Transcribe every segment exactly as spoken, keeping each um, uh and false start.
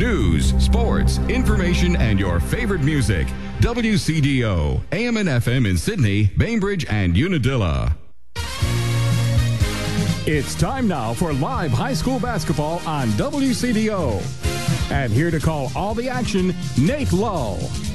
News, sports, information, and your favorite music. W C D O, A M and F M in Sydney, Bainbridge, and Unadilla. It's time now for live high school basketball on W C D O. And here to call all the action, Nate Lowe.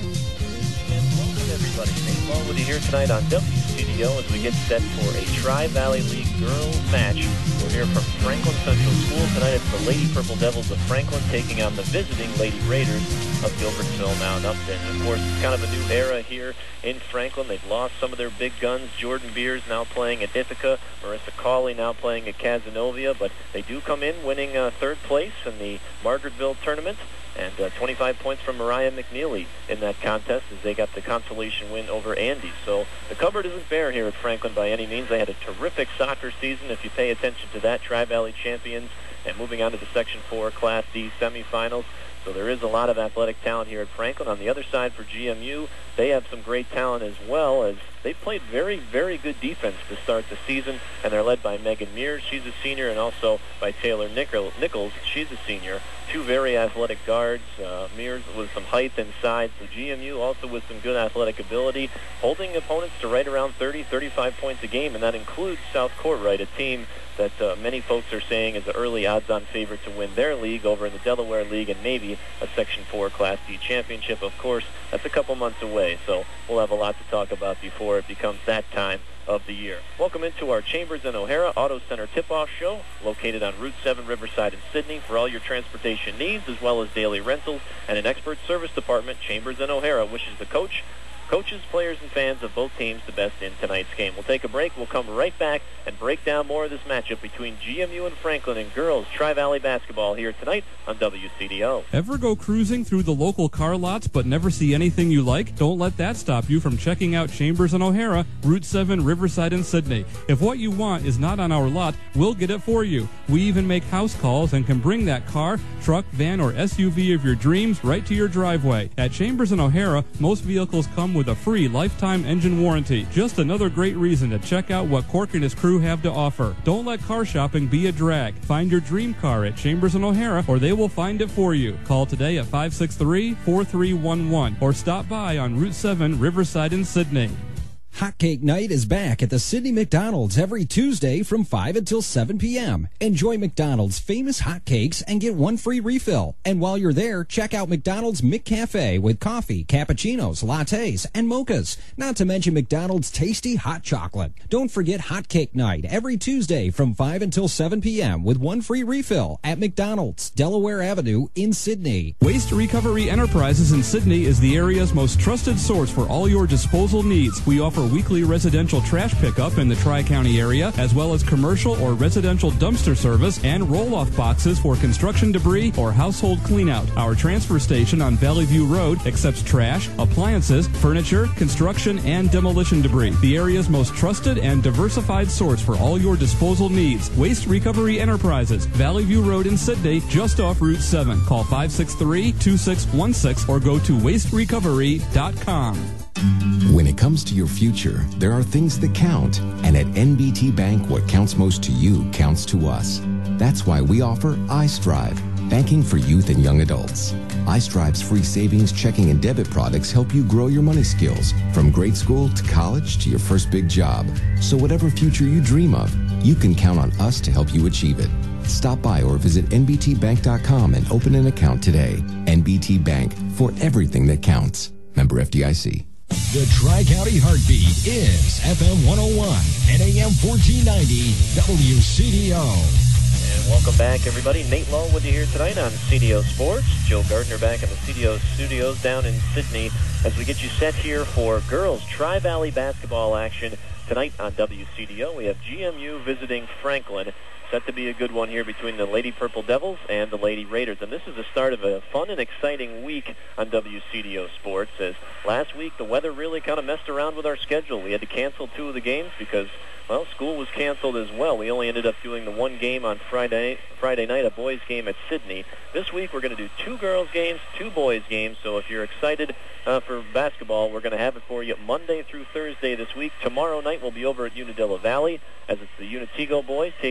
Welcome, everybody. Nate Lowe with you here tonight on W C D O as we get set for a Tri-Valley League girls match. We're here from Franklin Central School. Tonight it's the Lady Purple Devils of Franklin taking on the visiting Lady Raiders of Gilbertsville Mount Upton. And of course, it's kind of a new era here in Franklin. They've lost some of their big guns. Jordan Beers now playing at Ithaca. Marissa Cawley now playing at Cazenovia. But they do come in winning uh, third place in the Margaretville tournament. And uh, twenty-five points from Mariah McNeely in that contest as they got the consolation win over Andy. So the cupboard isn't bare here at Franklin by any means. They had a terrific soccer season, if you pay attention to that. Tri-Valley champions and moving on to the Section four Class D semifinals. So there is a lot of athletic talent here at Franklin. On the other side for G M U, they have some great talent as well, as they played very, very good defense to start the season, and they're led by Megan Mears. She's a senior, and also by Taylor Nichols. She's a senior. Two very athletic guards. Uh, Mears with some height and size. So G M U also with some good athletic ability, holding opponents to right around thirty, thirty-five points a game, and that includes South Courtright, a team that uh, many folks are saying is an early odds-on favorite to win their league over in the Delaware League and maybe a Section four Class D championship. Of course, that's a couple months away, so we'll have a lot to talk about before it becomes that time of the year. Welcome into our Chambers and O'Hara Auto Center tip-off show, located on Route seven Riverside in Sydney, for all your transportation needs as well as daily rentals and an expert service department. Chambers and O'Hara wishes the coach, coaches, players, and fans of both teams the best in tonight's game. We'll take a break. We'll come right back and break down more of this matchup between G M U and Franklin in girls Tri-Valley basketball here tonight on W C D O. Ever go cruising through the local car lots but never see anything you like? Don't let that stop you from checking out Chambers and O'Hara, Route seven, Riverside in Sydney. If what you want is not on our lot, we'll get it for you. We even make house calls and can bring that car, truck, van, or S U V of your dreams right to your driveway. At Chambers and O'Hara, most vehicles come with a free lifetime engine warranty. Just another great reason to check out what Cork and his crew have to offer. Don't let car shopping be a drag. Find your dream car at Chambers and O'Hara, or they will find it for you. Call today at five six three, four three one one or stop by on Route seven Riverside in Sydney. Hotcake Night is back at the Sydney McDonald's every Tuesday from five until seven p.m. Enjoy McDonald's famous hotcakes and get one free refill. And while you're there, check out McDonald's McCafe with coffee, cappuccinos, lattes, and mochas. Not to mention McDonald's tasty hot chocolate. Don't forget Hotcake Night every Tuesday from five until seven p.m. with one free refill at McDonald's, Delaware Avenue in Sydney. Waste Recovery Enterprises in Sydney is the area's most trusted source for all your disposal needs. We offer weekly residential trash pickup in the Tri-County area, as well as commercial or residential dumpster service and roll-off boxes for construction debris or household cleanout. Our transfer station on Valley View Road accepts trash, appliances, furniture, construction, and demolition debris. The area's most trusted and diversified source for all your disposal needs. Waste Recovery Enterprises, Valley View Road in Sydney, just off Route seven. Call five six three, two six one six or go to waste recovery dot com. When it comes to your future, there are things that count. And at N B T Bank, what counts most to you counts to us. That's why we offer iStrive, banking for youth and young adults. iStrive's free savings, checking, and debit products help you grow your money skills from grade school to college to your first big job. So whatever future you dream of, you can count on us to help you achieve it. Stop by or visit N B T bank dot com and open an account today. N B T Bank, for everything that counts. Member F D I C. The Tri-County Heartbeat is F M one oh one and A M fourteen ninety W C D O. And welcome back, everybody. Nate Lowe with you here tonight on C D O Sports. Joe Gardner back in the C D O studios down in Sydney as we get you set here for girls Tri-Valley basketball action tonight on W C D O. We have G M U visiting Franklin. Set to be a good one here between the Lady Purple Devils and the Lady Raiders. And this is the start of a fun and exciting week on W C D O Sports, as last week the weather really kind of messed around with our schedule. We had to cancel two of the games because, well, school was canceled as well. We only ended up doing the one game on Friday Friday night, a boys game at Sydney. This week we're going to do two girls games, two boys games. So if you're excited uh, for basketball, we're going to have it for you Monday through Thursday this week. Tomorrow night we'll be over at Unadilla Valley as it's the Unatigo boys taking on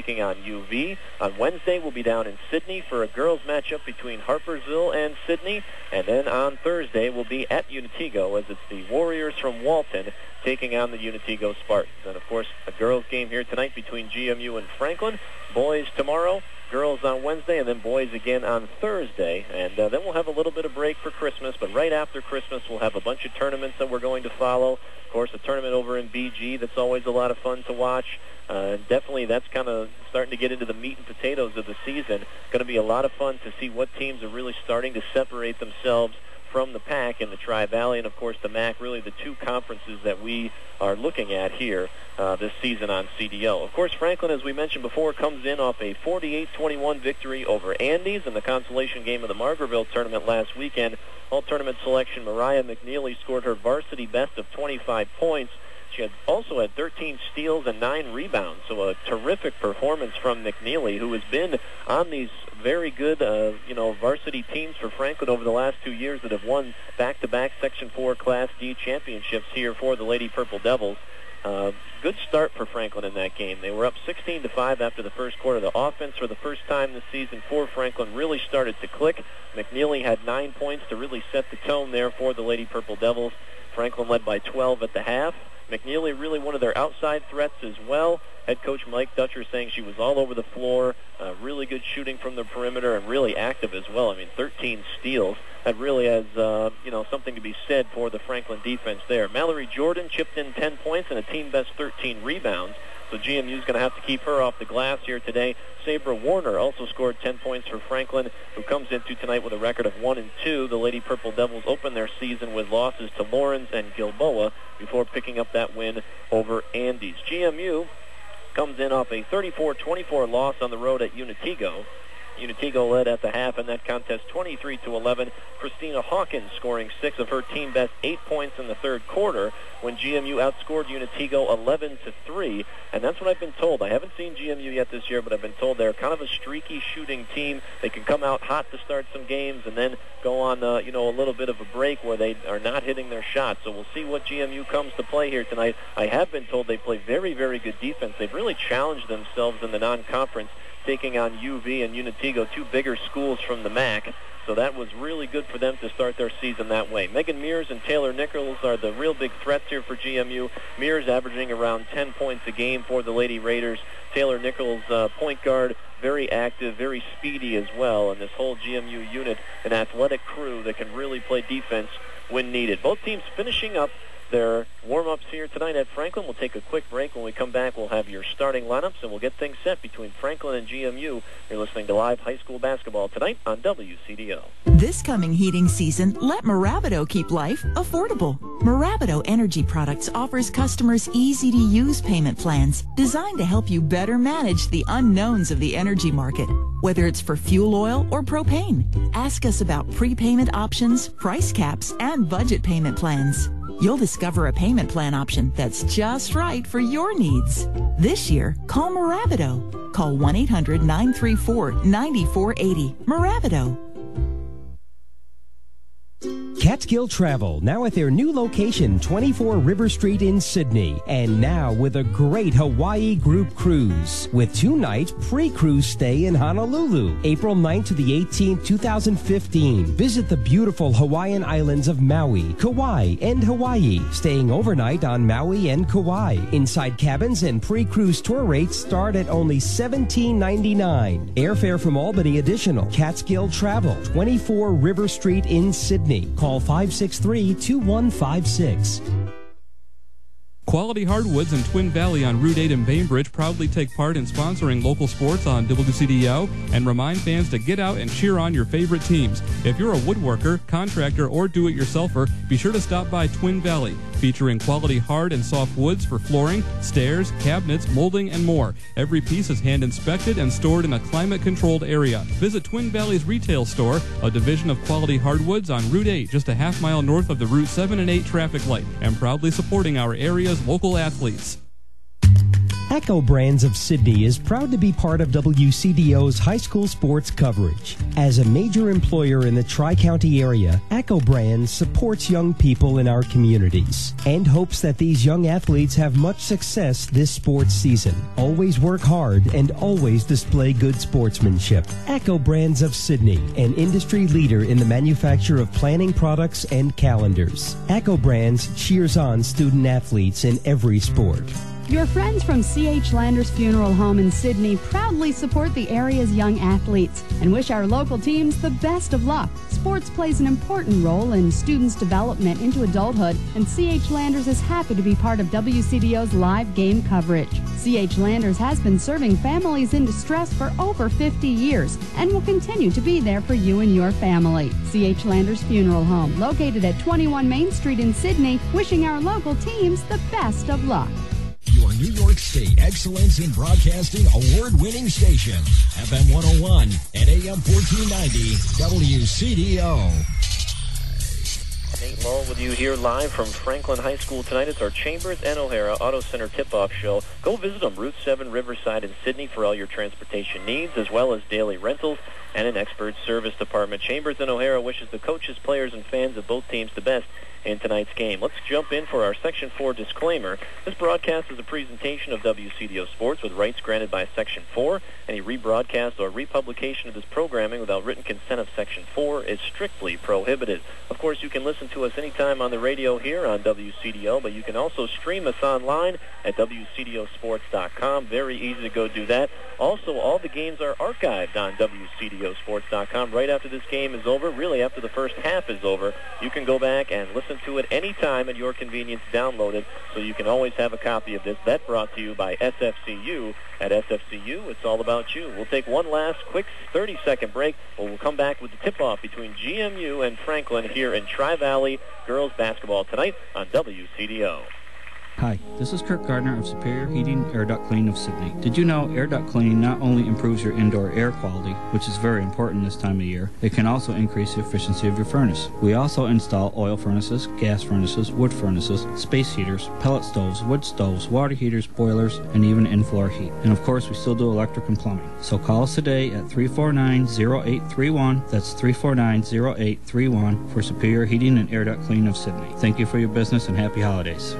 U V. On Wednesday, we'll be down in Sydney for a girls matchup between Harpersville and Sydney. And then on Thursday, we'll be at Unitego as it's the Warriors from Walton taking on the Unitego Spartans. And, of course, a girls game here tonight between G M U and Franklin. Boys tomorrow, girls on Wednesday, and then boys again on Thursday. And uh, then we'll have a little bit of break for Christmas. But right after Christmas, we'll have a bunch of tournaments that we're going to follow. Of course, a tournament over in B G that's always a lot of fun to watch. Uh, definitely that's kind of starting to get into the meat and potatoes of the season. Going to be a lot of fun to see what teams are really starting to separate themselves from the pack in the Tri-Valley, and of course the M A C, really the two conferences that we are looking at here uh, this season on C D O. Of course, Franklin, as we mentioned before, comes in off a forty-eight twenty-one victory over Andes in the consolation game of the Margaretville tournament last weekend. All-tournament selection Mariah McNeely scored her varsity best of twenty-five points. She had also had thirteen steals and nine rebounds, so a terrific performance from McNeely, who has been on these very good, uh, you know, varsity teams for Franklin over the last two years that have won back-to-back Section four Class D championships here for the Lady Purple Devils. Uh, good start for Franklin in that game. They were up sixteen to five after the first quarter. The offense, for the first time this season for Franklin, really started to click. McNeely had nine points to really set the tone there for the Lady Purple Devils. Franklin led by twelve at the half. McNeely really one of their outside threats as well. Head coach Mike Dutcher saying she was all over the floor, uh, really good shooting from the perimeter, and really active as well. I mean, thirteen steals. That really has, uh, you know, something to be said for the Franklin defense there. Mallory Jordan chipped in ten points and a team-best thirteen rebounds. So G M U's going to have to keep her off the glass here today. Sabra Warner also scored ten points for Franklin, who comes into tonight with a record of one and two. The Lady Purple Devils open their season with losses to Lawrence and Gilboa before picking up that win over Andes. G M U comes in off a thirty-four twenty-four loss on the road at Unitego. Unitego led at the half in that contest twenty-three to eleven. Christina Hawkins scoring six of her team best eight points in the third quarter when G M U outscored Unitego eleven to three. And that's what I've been told. I haven't seen G M U yet this year, but I've been told they're kind of a streaky shooting team. They can come out hot to start some games and then go on, uh, you know, a little bit of a break where they are not hitting their shots. So we'll see what G M U comes to play here tonight. I have been told they play very, very good defense. They've really challenged themselves in the non-conference, taking on U V and Unitego, two bigger schools from the M A C. So that was really good for them to start their season that way. Megan Mears and Taylor Nichols are the real big threats here for G M U. Mears averaging around ten points a game for the Lady Raiders. Taylor Nichols, uh, point guard, very active, very speedy as well. And this whole G M U unit, an athletic crew that can really play defense when needed. Both teams finishing up their warm-ups here tonight at Franklin. We'll take a quick break. When we come back, we'll have your starting lineups, and we'll get things set between Franklin and G M U. You're listening to Live High School Basketball tonight on W C D O. This coming heating season, let Maravido keep life affordable. Maravido Energy Products offers customers easy-to-use payment plans designed to help you better manage the unknowns of the energy market, whether it's for fuel oil or propane. Ask us about prepayment options, price caps, and budget payment plans. You'll discover a payment plan option that's just right for your needs. This year, call Maravido. Call one eight hundred nine three four nine four eight zero. Maravido. Catskill Travel, now at their new location, twenty-four River Street in Sydney. And now with a great Hawaii group cruise with two-night pre-cruise stay in Honolulu, April ninth to the eighteenth, two thousand fifteen. Visit the beautiful Hawaiian islands of Maui, Kauai, and Hawaii, staying overnight on Maui and Kauai. Inside cabins and pre-cruise tour rates start at only seventeen ninety-nine. Airfare from Albany additional. Catskill Travel, twenty-four River Street in Sydney. Call five six three, two one five six. Quality Hardwoods in Twin Valley on Route eight in Bainbridge proudly take part in sponsoring local sports on W C D O and remind fans to get out and cheer on your favorite teams. If you're a woodworker, contractor, or do-it-yourselfer, be sure to stop by Twin Valley, featuring quality hard and soft woods for flooring, stairs, cabinets, molding, and more. Every piece is hand-inspected and stored in a climate-controlled area. Visit Twin Valley's retail store, a division of Quality Hardwoods on Route eight, just a half mile north of the Route seven and eight traffic light, and proudly supporting our area's local athletes. Echo Brands of Sydney is proud to be part of W C D O's high school sports coverage. As a major employer in the Tri-County area, Echo Brands supports young people in our communities and hopes that these young athletes have much success this sports season. Always work hard and always display good sportsmanship. Echo Brands of Sydney, an industry leader in the manufacture of planning products and calendars. Echo Brands cheers on student athletes in every sport. Your friends from C H Landers Funeral Home in Sydney proudly support the area's young athletes and wish our local teams the best of luck. Sports plays an important role in students' development into adulthood, and C H Landers is happy to be part of W C D O's live game coverage. C H Landers has been serving families in distress for over fifty years and will continue to be there for you and your family. C H Landers Funeral Home, located at twenty-one Main Street in Sydney, wishing our local teams the best of luck. Your New York State Excellence in Broadcasting award-winning station, F M one oh one and A M fourteen ninety, W C D O. Nate Lowell with you here live from Franklin High School tonight. It's our Chambers and O'Hara Auto Center tip-off show. Go visit them, Route seven Riverside in Sydney, for all your transportation needs, as well as daily rentals and an expert service department. Chambers and O'Hara wishes the coaches, players, and fans of both teams the best in tonight's game. Let's jump in for our Section four disclaimer. This broadcast is a presentation of W C D O Sports with rights granted by Section four. Any rebroadcast or republication of this programming without written consent of Section four is strictly prohibited. Of course, you can listen to us anytime on the radio here on W C D O, but you can also stream us online at W C D O sports dot com. Very easy to go do that. Also, all the games are archived on W C D O sports dot com. Right after this game is over, really after the first half is over, you can go back and listen to it anytime at your convenience, download it, so you can always have a copy of this. That brought to you by S F C U. At S F C U, it's all about you. We'll take one last quick thirty-second break, but we'll come back with the tip-off between G M U and Franklin here in Tri-Valley girls basketball tonight on W C D O. Hi, this is Kirk Gardner of Superior Heating Air Duct Cleaning of Sydney. Did you know air duct cleaning not only improves your indoor air quality, which is very important this time of year, it can also increase the efficiency of your furnace. We also install oil furnaces, gas furnaces, wood furnaces, space heaters, pellet stoves, wood stoves, water heaters, boilers, and even in-floor heat. And of course, we still do electric and plumbing. So call us today at three four nine, zero eight three one. That's three four nine, zero eight three one for Superior Heating and Air Duct Cleaning of Sydney. Thank you for your business and happy holidays.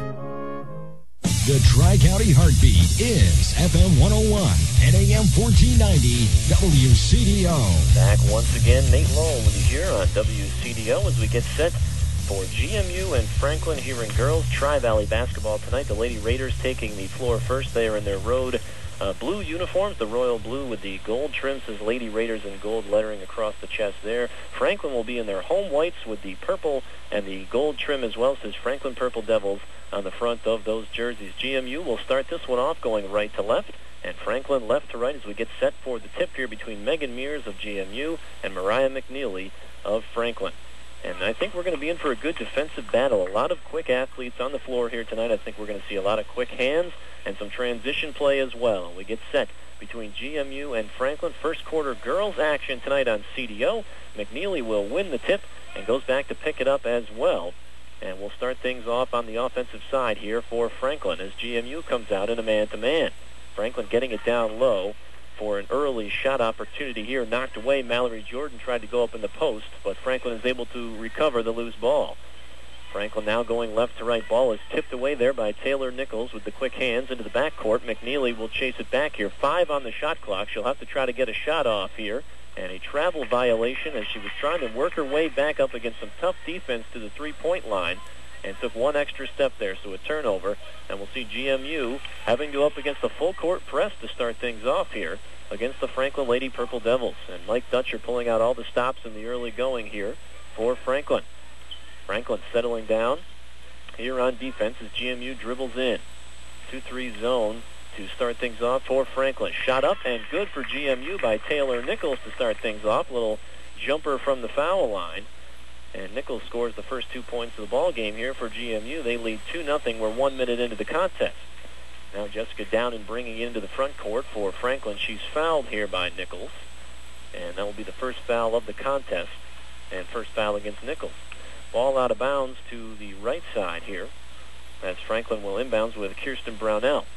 The Tri-County Heartbeat is F M one oh one and A M fourteen ninety W C D O. Back once again, Nate Lowell with you here on W C D O as we get set for G M U and Franklin here in girls Tri-Valley basketball tonight. The Lady Raiders taking the floor first. They are in their road uh, blue uniforms, the royal blue with the gold trim, says Lady Raiders in gold lettering across the chest there. Franklin will be in their home whites with the purple and the gold trim as well, says Franklin Purple Devils on the front of those jerseys. G M U will start this one off going right to left, and Franklin left to right as we get set for the tip here between Megan Mears of G M U and Mariah McNeely of Franklin. And I think we're going to be in for a good defensive battle. A lot of quick athletes on the floor here tonight. I think we're going to see a lot of quick hands and some transition play as well. We get set between G M U and Franklin. First quarter girls action tonight on C D O. McNeely will win the tip and goes back to pick it up as well. And we'll start things off on the offensive side here for Franklin as G M U comes out in a man-to-man. Franklin getting it down low for an early shot opportunity here. Knocked away. Mallory Jordan tried to go up in the post, but Franklin is able to recover the loose ball. Franklin now going left to right. Ball is tipped away there by Taylor Nichols with the quick hands into the backcourt. McNeely will chase it back here. Five on the shot clock. She'll have to try to get a shot off here. And a travel violation as she was trying to work her way back up against some tough defense to the three-point line and took one extra step there, so a turnover. And we'll see G M U having to go up against a full-court press to start things off here against the Franklin Lady Purple Devils. And Mike Dutcher pulling out all the stops in the early going here for Franklin. Franklin settling down here on defense as G M U dribbles in. two three zone to start things off for Franklin. Shot up and good for G M U by Taylor Nichols to start things off. Little jumper from the foul line. And Nichols scores the first two points of the ball game here for G M U. They lead two nothing. We're one minute into the contest. Now Jessica Downen bringing it into the front court for Franklin. She's fouled here by Nichols. And that will be the first foul of the contest. And first foul against Nichols. Ball out of bounds to the right side here as Franklin will inbounds with Kirsten Brownell.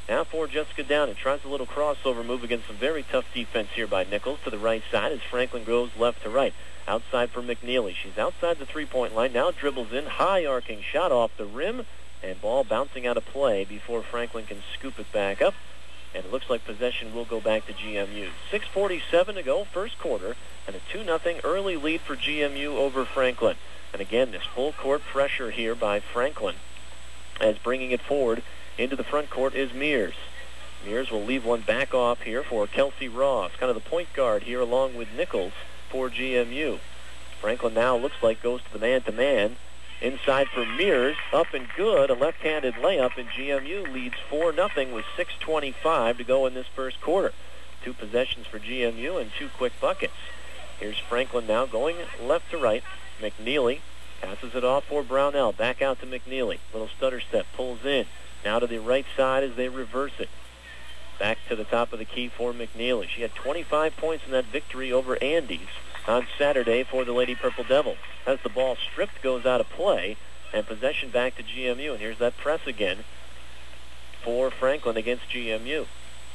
Now for Jessica Downing. Tries a little crossover move against some very tough defense here by Nichols to the right side as Franklin goes left to right. Outside for McNeely. She's outside the three-point line. Now dribbles in. High arcing shot off the rim. And ball bouncing out of play before Franklin can scoop it back up. And it looks like possession will go back to G M U. six forty-seven to go, first quarter. And a two nothing early lead for G M U over Franklin. And again, this full court pressure here by Franklin as bringing it forward into the front court is Mears. Mears will leave one back off here for Kelsey Ross, kind of the point guard here along with Nichols for G M U. Franklin now looks like goes to the man-to-man. Inside for Mears, up and good, a left-handed layup, and G M U leads four nothing with six twenty-five to go in this first quarter. Two possessions for G M U and two quick buckets. Here's Franklin now going left to right. McNeely passes it off for Brownell. Back out to McNeely. Little stutter step, pulls in. Now to the right side as they reverse it. Back to the top of the key for McNeely. She had twenty-five points in that victory over Andes on Saturday for the Lady Purple Devils. As the ball stripped, goes out of play, and possession back to G M U. And here's that press again for Franklin against G M U.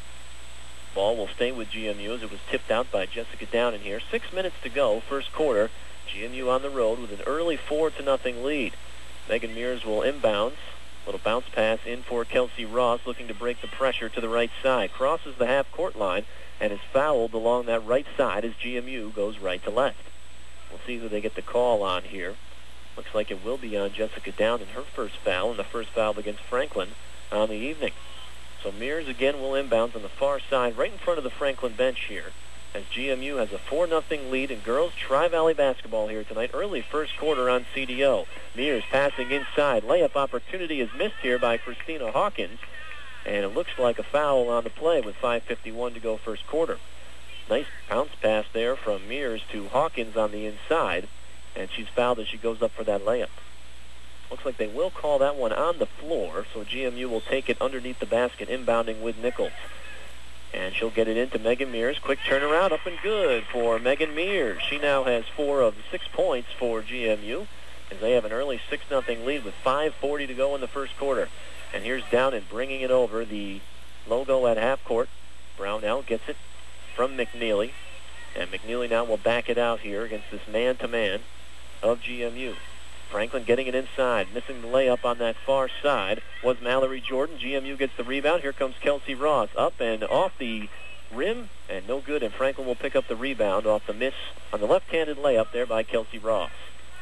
Ball will stay with G M U as it was tipped out by Jessica Downing here. Six minutes to go, first quarter. G M U on the road with an early four to nothing lead. Megan Mears will inbounds. Little bounce pass in for Kelsey Ross, looking to break the pressure to the right side. Crosses the half-court line and is fouled along that right side as G M U goes right to left. We'll see who they get the call on here. Looks like it will be on Jessica Downing, her first foul, and the first foul against Franklin on the evening. So Mears again will inbounds on the far side, right in front of the Franklin bench here, as G M U has a four nothing lead in girls Tri-Valley basketball here tonight. Early first quarter on C D O. Mears passing inside. Layup opportunity is missed here by Christina Hawkins. And it looks like a foul on the play with five fifty-one to go first quarter. Nice bounce pass there from Mears to Hawkins on the inside. And she's fouled as she goes up for that layup. Looks like they will call that one on the floor. So G M U will take it underneath the basket, inbounding with Nichols. And she'll get it into Megan Mears. Quick turnaround, up and good for Megan Mears. She now has four of the six points for G M U as they have an early six nothing lead with five forty to go in the first quarter. And here's Downing bringing it over. The logo at half court. Brownell gets it from McNeely. And McNeely now will back it out here against this man-to-man of G M U. Franklin getting it inside. Missing the layup on that far side was Mallory Jordan. G M U gets the rebound. Here comes Kelsey Ross. Up and off the rim, and no good. And Franklin will pick up the rebound off the miss on the left-handed layup there by Kelsey Ross.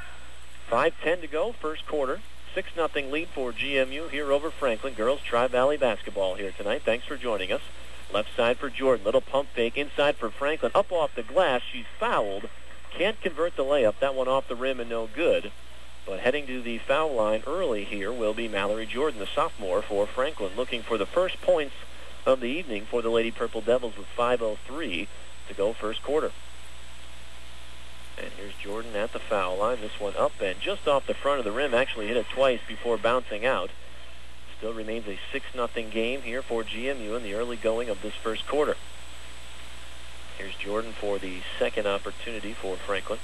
five ten to go, first quarter. six nothing lead for G M U here over Franklin. Girls Tri-Valley basketball here tonight. Thanks for joining us. Left side for Jordan. Little pump fake inside for Franklin. Up off the glass. She's fouled. Can't convert the layup. That one off the rim and no good. But heading to the foul line early here will be Mallory Jordan, the sophomore for Franklin, looking for the first points of the evening for the Lady Purple Devils with five oh three to go first quarter. And here's Jordan at the foul line. This one up and just off the front of the rim. Actually hit it twice before bouncing out. Still remains a six nothing game here for G M U in the early going of this first quarter. Here's Jordan for the second opportunity for Franklin.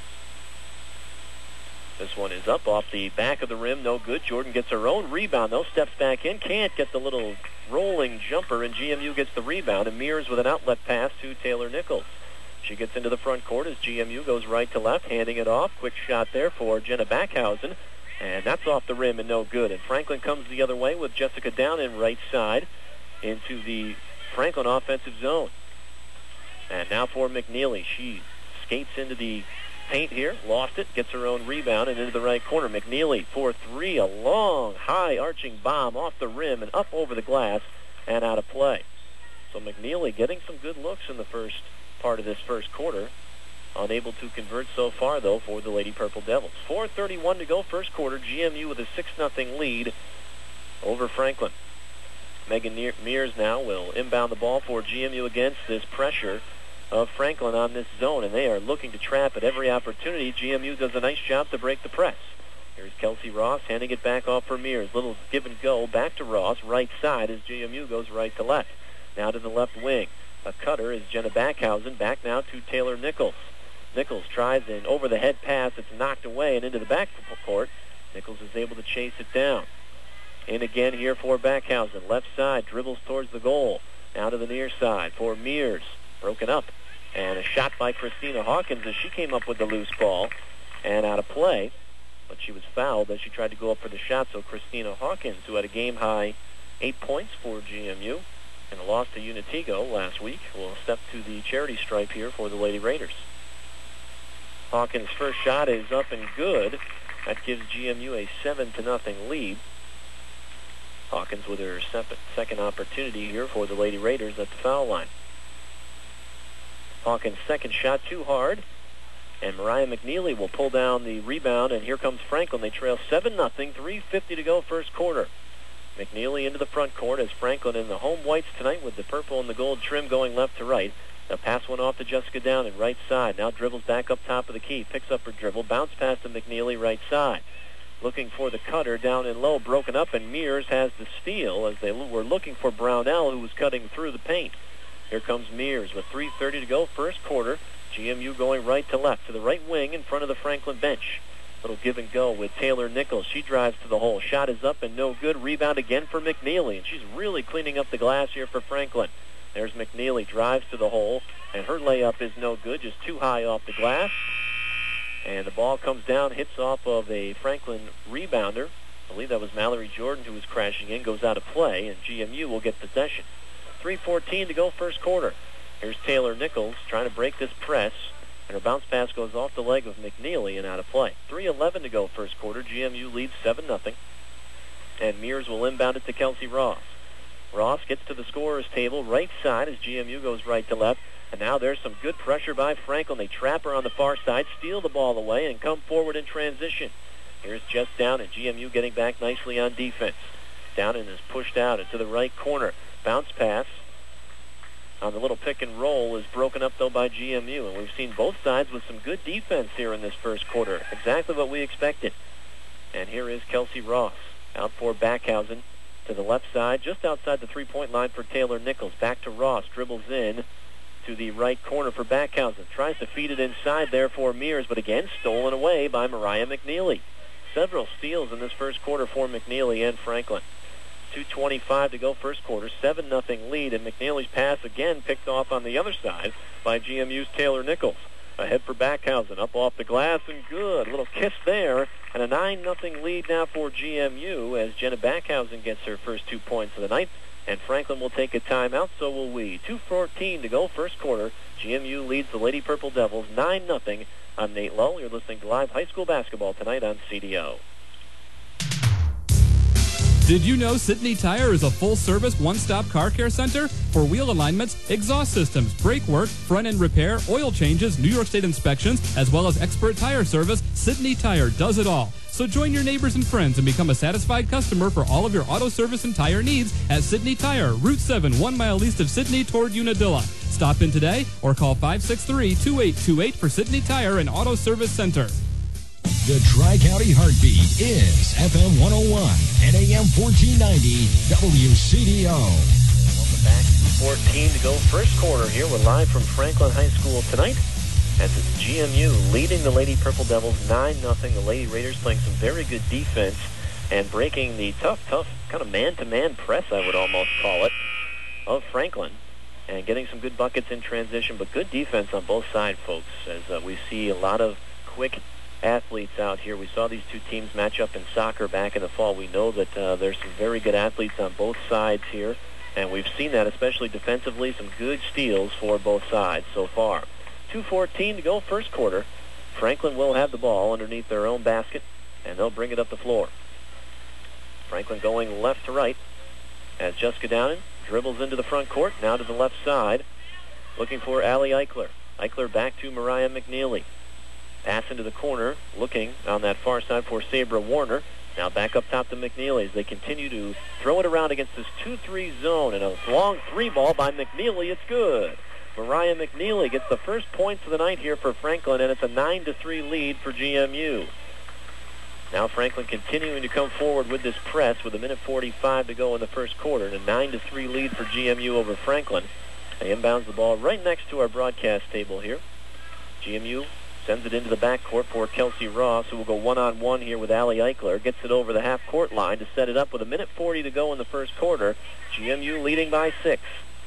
This one is up off the back of the rim. No good. Jordan gets her own rebound, though. Steps back in. Can't get the little rolling jumper, and G M U gets the rebound. And Mears with an outlet pass to Taylor Nichols. She gets into the front court as G M U goes right to left, handing it off. Quick shot there for Jenna Backhausen. And that's off the rim and no good. And Franklin comes the other way with Jessica Downing right side into the Franklin offensive zone. And now for McNeely. She skates into the paint here, lost it, gets her own rebound, and into the right corner. McNeely for three, a long, high arching bomb off the rim and up over the glass and out of play. So McNeely getting some good looks in the first part of this first quarter. Unable to convert so far, though, for the Lady Purple Devils. four thirty-one to go first quarter. G M U with a six nothing lead over Franklin. Megan Mears now will inbound the ball for G M U against this pressure of Franklin on this zone, and they are looking to trap at every opportunity. G M U does a nice job to break the press. Here's Kelsey Ross handing it back off for Mears. Little give and go back to Ross, right side as G M U goes right to left. Now to the left wing. A cutter is Jenna Backhausen. Back now to Taylor Nichols. Nichols tries an over-the-head pass. It's knocked away and into the back court. Nichols is able to chase it down. In again here for Backhausen. Left side, dribbles towards the goal. Now to the near side for Mears. Broken up. And a shot by Christina Hawkins as she came up with the loose ball. And out of play. But she was fouled as she tried to go up for the shot. So Christina Hawkins, who had a game-high eight points for G M U and a loss to Unitigo last week, will step to the charity stripe here for the Lady Raiders. Hawkins' first shot is up and good. That gives G M U a seven to nothing lead. Hawkins with her second opportunity here for the Lady Raiders at the foul line. Hawkins' second shot too hard, and Mariah McNeely will pull down the rebound, and here comes Franklin. They trail seven nothing, three fifty to go first quarter. McNeely into the front court as Franklin in the home whites tonight with the purple and the gold trim going left to right. They'll pass one off to Jessica Downing, right side. Now dribbles back up top of the key, picks up her dribble, bounce pass to McNeely, right side. Looking for the cutter down in low, broken up, and Mears has the steal as they were looking for Brownell, who was cutting through the paint. Here comes Mears with three thirty to go, first quarter. G M U going right to left, to the right wing in front of the Franklin bench. Little give and go with Taylor Nichols. She drives to the hole. Shot is up and no good. Rebound again for McNeely, and she's really cleaning up the glass here for Franklin. There's McNeely, drives to the hole, and her layup is no good, just too high off the glass. And the ball comes down, hits off of a Franklin rebounder. I believe that was Mallory Jordan who was crashing in, goes out of play, and G M U will get possession. three fourteen to go first quarter. Here's Taylor Nichols trying to break this press, and her bounce pass goes off the leg of McNeely and out of play. three eleven to go first quarter. G M U leads seven nothing, and Mears will inbound it to Kelsey Ross. Ross gets to the scorer's table, right side as G M U goes right to left. And now there's some good pressure by Franklin. They trap her on the far side, steal the ball away, and come forward in transition. Here's Jess Downing. G M U getting back nicely on defense. Downing is pushed out into the right corner. Bounce pass on the little pick and roll is broken up, though, by G M U. And we've seen both sides with some good defense here in this first quarter. Exactly what we expected. And here is Kelsey Ross out for Backhausen to the left side, just outside the three-point line for Taylor Nichols. Back to Ross, dribbles in to the right corner for Backhausen. Tries to feed it inside there for Mears, but again stolen away by Mariah McNeely. Several steals in this first quarter for McNeely and Franklin. two twenty-five to go first quarter, seven nothing lead, and McNeely's pass again picked off on the other side by G M U's Taylor Nichols. Ahead for Backhausen, up off the glass, and good. A little kiss there, and a nine nothing lead now for G M U as Jenna Backhausen gets her first two points of the night. And Franklin will take a timeout, so will we. two fourteen to go first quarter. G M U leads the Lady Purple Devils nine nothing. I'm Nate Lowe. You're listening to live high school basketball tonight on C D O. Did you know Sidney Tire is a full-service, one-stop car care center for wheel alignments, exhaust systems, brake work, front-end repair, oil changes, New York State inspections, as well as expert tire service? Sidney Tire does it all. So join your neighbors and friends and become a satisfied customer for all of your auto service and tire needs at Sidney Tire, Route seven, one mile east of Sidney toward Unadilla. Stop in today or call five six three, two eight two eight for Sidney Tire and Auto Service Center. The Tri-County Heartbeat is F M one oh one and A M fourteen ninety W C D O. Welcome back. fourteen to go first quarter here. We're live from Franklin High School tonight as it's G M U leading the Lady Purple Devils nine nothing. The Lady Raiders playing some very good defense and breaking the tough, tough kind of man-to-man press, I would almost call it, of Franklin. And getting some good buckets in transition, but good defense on both sides, folks, as uh, we see a lot of quick athletes out here. We saw these two teams match up in soccer back in the fall. We know that uh, there's some very good athletes on both sides here, and we've seen that, especially defensively, some good steals for both sides so far. two fourteen to go first quarter. Franklin will have the ball underneath their own basket, and they'll bring it up the floor. Franklin going left to right as Jessica Downing dribbles into the front court, now to the left side, looking for Allie Eichler. Eichler back to Mariah McNeely. Pass into the corner, looking on that far side for Sabra Warner. Now back up top to McNeely as they continue to throw it around against this two three zone. And a long three ball by McNeely. It's good. Mariah McNeely gets the first points of the night here for Franklin, and it's a nine to three lead for G M U. Now Franklin continuing to come forward with this press with a minute forty-five to go in the first quarter, and a nine to three lead for G M U over Franklin. They inbounds the ball right next to our broadcast table here. G M U Sends it into the backcourt for Kelsey Ross, who will go one-on-one here with Allie Eichler. Gets it over the half-court line to set it up with a minute forty to go in the first quarter. G M U leading by six.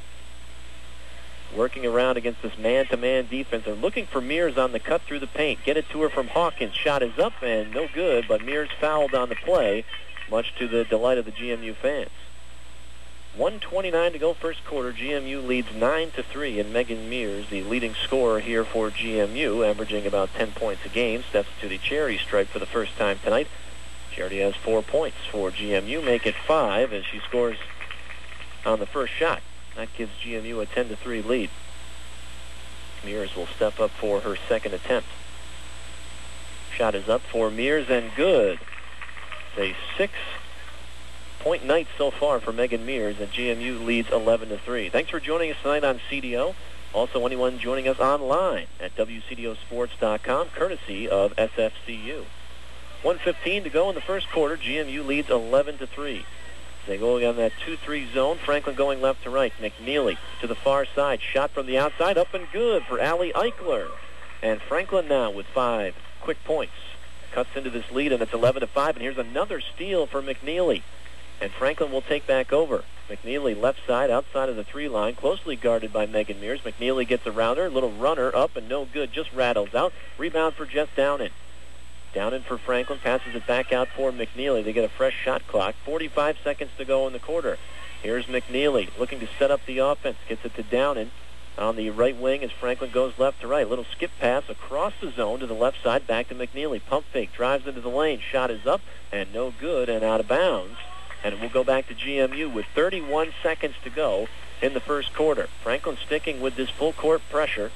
Working around against this man-to-man defense. They're looking for Mears on the cut through the paint. Get it to her from Hawkins. Shot is up and no good, but Mears fouled on the play, much to the delight of the G M U fans. one twenty-nine to go first quarter. G M U leads nine to three, and Megan Mears, the leading scorer here for G M U, averaging about ten points a game, steps to the charity stripe for the first time tonight. Charity has four points for G M U, make it five as she scores on the first shot. That gives G M U a ten to three lead. Mears will step up for her second attempt. Shot is up for Mears and good. It's a six-point night so far for Megan Mears, and G M U leads eleven to three. Thanks for joining us tonight on C D O. Also, anyone joining us online at W C D O sports dot com, courtesy of S F C U. one fifteen to go in the first quarter. G M U leads eleven to three. They go on that two three zone. Franklin going left to right. McNeely to the far side. Shot from the outside. Up and good for Allie Eichler. And Franklin now with five quick points. Cuts into this lead, and it's eleven to five. And here's another steal for McNeely. And Franklin will take back over. McNeely left side, outside of the three line, closely guarded by Megan Mears. McNeely gets around her. Little runner up and no good. Just rattles out. Rebound for Jess Downen. Downen for Franklin, passes it back out for McNeely. They get a fresh shot clock. forty-five seconds to go in the quarter. Here's McNeely looking to set up the offense. Gets it to Downen on the right wing as Franklin goes left to right. Little skip pass across the zone to the left side, back to McNeely. Pump fake, drives into the lane. Shot is up and no good and out of bounds. And it will go back to G M U with thirty-one seconds to go in the first quarter. Franklin sticking with this full court pressure.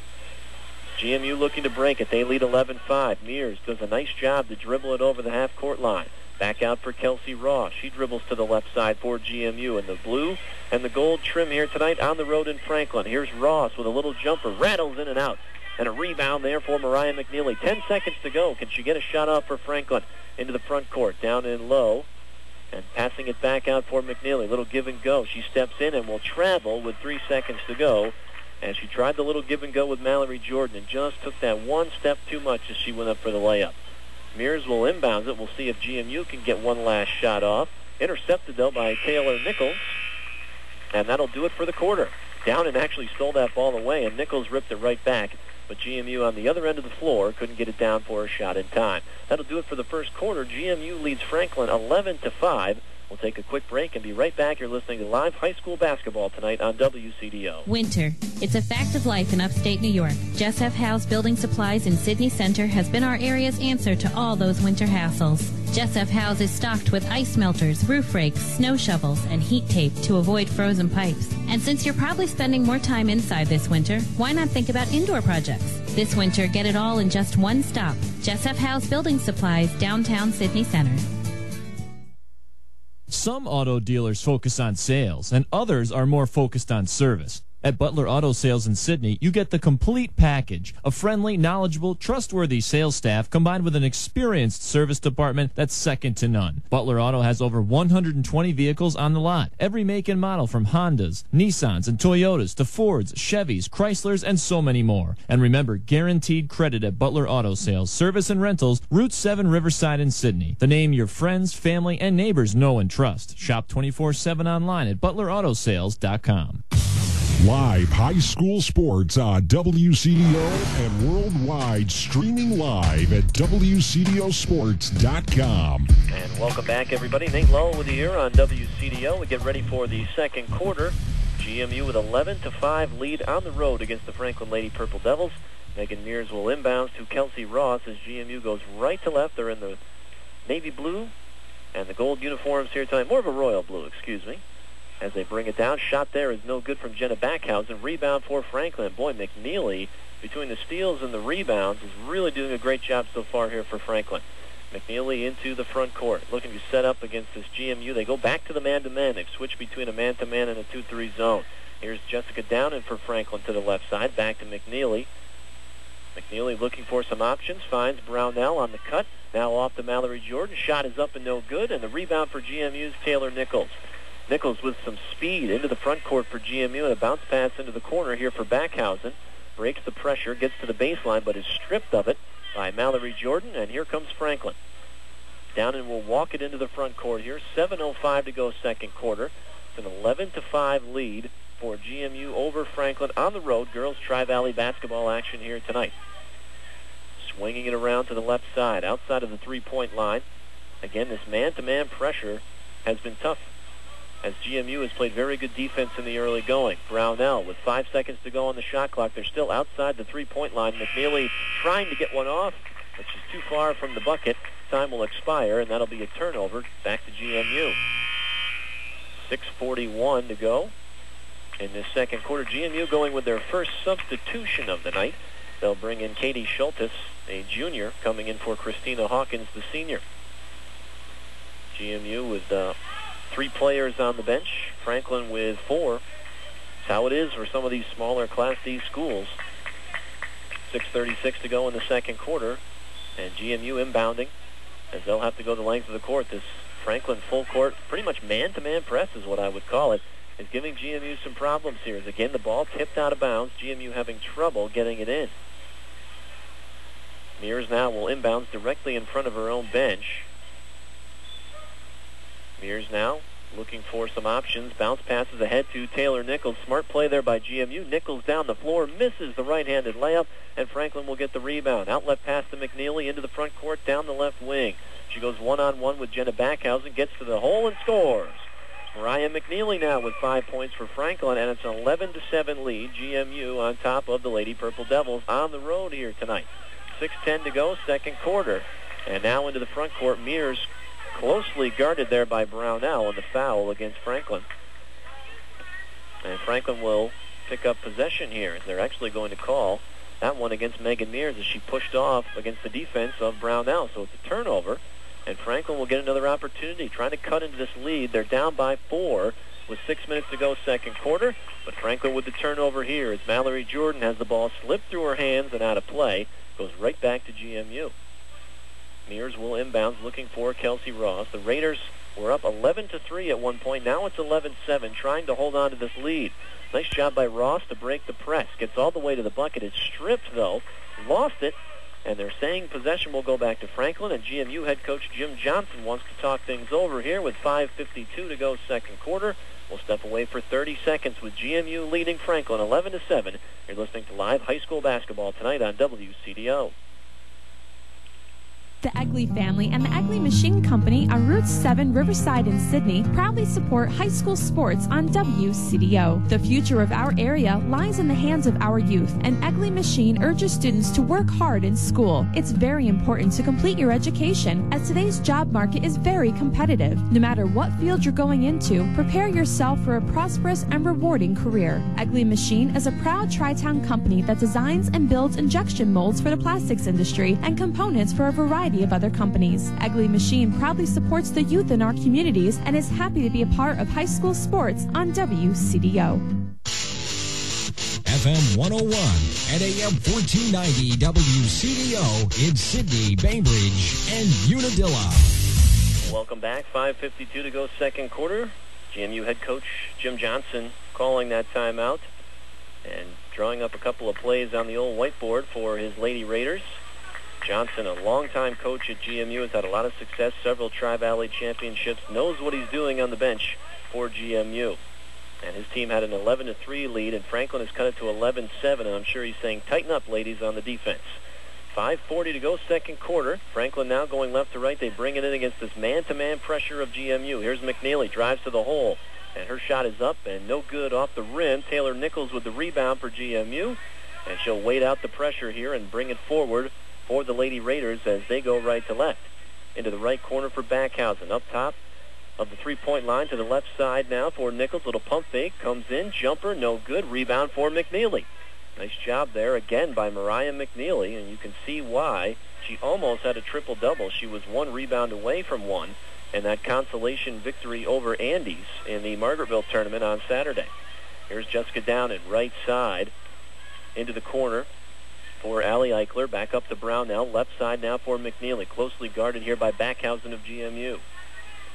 G M U looking to break it. They lead eleven five. Mears does a nice job to dribble it over the half-court line. Back out for Kelsey Ross. She dribbles to the left side for G M U. And the blue and the gold trim here tonight on the road in Franklin. Here's Ross with a little jumper. Rattles in and out. And a rebound there for Mariah McNeely. Ten seconds to go. Can she get a shot off for Franklin? Into the front court. Down in low. And passing it back out for McNeely. Little give and go. She steps in and will travel with three seconds to go. And she tried the little give and go with Mallory Jordan and just took that one step too much as she went up for the layup. Mears will inbound it. We'll see if G M U can get one last shot off. Intercepted, though, by Taylor Nichols. And that'll do it for the quarter. Downen actually stole that ball away, and Nichols ripped it right back. But G M U on the other end of the floor couldn't get it down for a shot in time. That'll do it for the first quarter. G M U leads Franklin eleven to five. We'll take a quick break and be right back. You're listening to live high school basketball tonight on W C D O. Winter. It's a fact of life in upstate New York. Jess F. House Building Supplies in Sydney Center has been our area's answer to all those winter hassles. Jess F. House is stocked with ice melters, roof rakes, snow shovels, and heat tape to avoid frozen pipes. And since you're probably spending more time inside this winter, why not think about indoor projects? This winter, get it all in just one stop. Jess F. House Building Supplies, downtown Sydney Center. Some auto dealers focus on sales, and others are more focused on service. At Butler Auto Sales in Sydney, you get the complete package. A friendly, knowledgeable, trustworthy sales staff combined with an experienced service department that's second to none. Butler Auto has over one hundred twenty vehicles on the lot. Every make and model from Hondas, Nissans, and Toyotas to Fords, Chevys, Chryslers, and so many more. And remember, guaranteed credit at Butler Auto Sales, Service and Rentals, Route seven Riverside in Sydney. The name your friends, family, and neighbors know and trust. Shop twenty-four seven online at butler auto sales dot com. Live high school sports on W C D O and worldwide, streaming live at W C D O sports dot com. And welcome back, everybody. Nate Lowell with you here on W C D O. We get ready for the second quarter. G M U with eleven to five lead on the road against the Franklin Lady Purple Devils. Megan Mears will inbound to Kelsey Ross as G M U goes right to left. They're in the navy blue and the gold uniforms here tonight. More of a royal blue, excuse me. As they bring it down, shot there is no good from Jenna Backhausen. Rebound for Franklin. Boy, McNeely, between the steals and the rebounds, is really doing a great job so far here for Franklin. McNeely into the front court, looking to set up against this G M U. They go back to the man-to-man. They've switched between a man-to-man and a two three zone. Here's Jessica Downen for Franklin to the left side, back to McNeely. McNeely looking for some options, finds Brownell on the cut. Now off to Mallory Jordan. Shot is up and no good, and the rebound for G M U's Taylor Nichols. Nichols with some speed into the front court for G M U and a bounce pass into the corner here for Backhausen. breaks the pressure, gets to the baseline, but is stripped of it by Mallory Jordan, and here comes Franklin. Downen will walk it into the front court here. seven oh five to go second quarter. It's an eleven to five lead for G M U over Franklin on the road. Girls Tri-Valley basketball action here tonight. Swinging it around to the left side, outside of the three-point line. Again, this man-to-man pressure has been tough, as G M U has played very good defense in the early going. Brownell with five seconds to go on the shot clock. They're still outside the three-point line. McNeely trying to get one off, which is too far from the bucket. Time will expire, and that'll be a turnover back to G M U. six forty-one to go in this second quarter. G M U going with their first substitution of the night. They'll bring in Katie Schultes, a junior, coming in for Christina Hawkins, the senior. G M U with uh, three players on the bench. Franklin with four. That's how it is for some of these smaller Class D schools. six thirty-six to go in the second quarter. And G M U inbounding, as they'll have to go the length of the court. This Franklin full court, pretty much man-to-man press is what I would call it, is giving G M U some problems here. As again, the ball tipped out of bounds. G M U having trouble getting it in. Mears now will inbounds directly in front of her own bench. Mears now looking for some options. Bounce passes ahead to Taylor Nichols. Smart play there by G M U. Nichols down the floor, misses the right-handed layup, and Franklin will get the rebound. Outlet pass to McNeely into the front court, down the left wing. She goes one-on-one with Jenna Backhausen, gets to the hole and scores. Mariah McNeely now with five points for Franklin, and it's an eleven to seven lead. G M U on top of the Lady Purple Devils on the road here tonight. six ten to go, second quarter. And now into the front court, Mears closely guarded there by Brownell, and the foul against Franklin. And Franklin will pick up possession here. They're actually going to call that one against Megan Mears as she pushed off against the defense of Brownell. So it's a turnover, and Franklin will get another opportunity trying to cut into this lead. They're down by four with six minutes to go second quarter, but Franklin with the turnover here as Mallory Jordan has the ball slipped through her hands and out of play. Goes right back to G M U. Mears will inbounds looking for Kelsey Ross. The Raiders were up eleven to three at one point. Now it's eleven seven, trying to hold on to this lead. Nice job by Ross to break the press. Gets all the way to the bucket. It's stripped, though. Lost it, and they're saying possession will go back to Franklin, and G M U head coach Jim Johnson wants to talk things over here with five fifty-two to go second quarter. We'll step away for thirty seconds with G M U leading Franklin eleven to seven. You're listening to live high school basketball tonight on W C D O. The Egley family and the Egley Machine Company on Route seven Riverside in Sydney proudly support high school sports on W C D O. The future of our area lies in the hands of our youth, and Egley Machine urges students to work hard in school. It's very important to complete your education, as today's job market is very competitive. No matter what field you're going into, prepare yourself for a prosperous and rewarding career. Egley Machine is a proud Tri-Town company that designs and builds injection molds for the plastics industry and components for a variety of other companies. Egley Machine proudly supports the youth in our communities and is happy to be a part of high school sports on W C D O. F M one oh one and A M fourteen ninety W C D O in Sydney, Bainbridge, and Unadilla. Welcome back. five fifty-two to go second quarter. G M U head coach Jim Johnson calling that timeout and drawing up a couple of plays on the old whiteboard for his Lady Raiders. Johnson, a longtime coach at G M U, has had a lot of success, several Tri-Valley championships, knows what he's doing on the bench for G M U. And his team had an eleven to three lead, and Franklin has cut it to eleven seven, and I'm sure he's saying, tighten up, ladies, on the defense. five forty to go second quarter. Franklin now going left to right. They bring it in against this man-to-man pressure of G M U. Here's McNeely, drives to the hole, and her shot is up and no good off the rim. Taylor Nichols with the rebound for G M U, and she'll wait out the pressure here and bring it forward for the Lady Raiders as they go right to left. Into the right corner for Backhausen. Up top of the three-point line to the left side now for Nichols. Little pump fake. Comes in. Jumper. No good. Rebound for McNeely. Nice job there again by Mariah McNeely, and you can see why. She almost had a triple-double. She was one rebound away from one in that consolation victory over Andes in the Margaretville tournament on Saturday. Here's Jessica Down at right side. Into the corner for Allie Eichler. Back up to Brownell. Left side now for McNeely. Closely guarded here by Backhausen of G M U.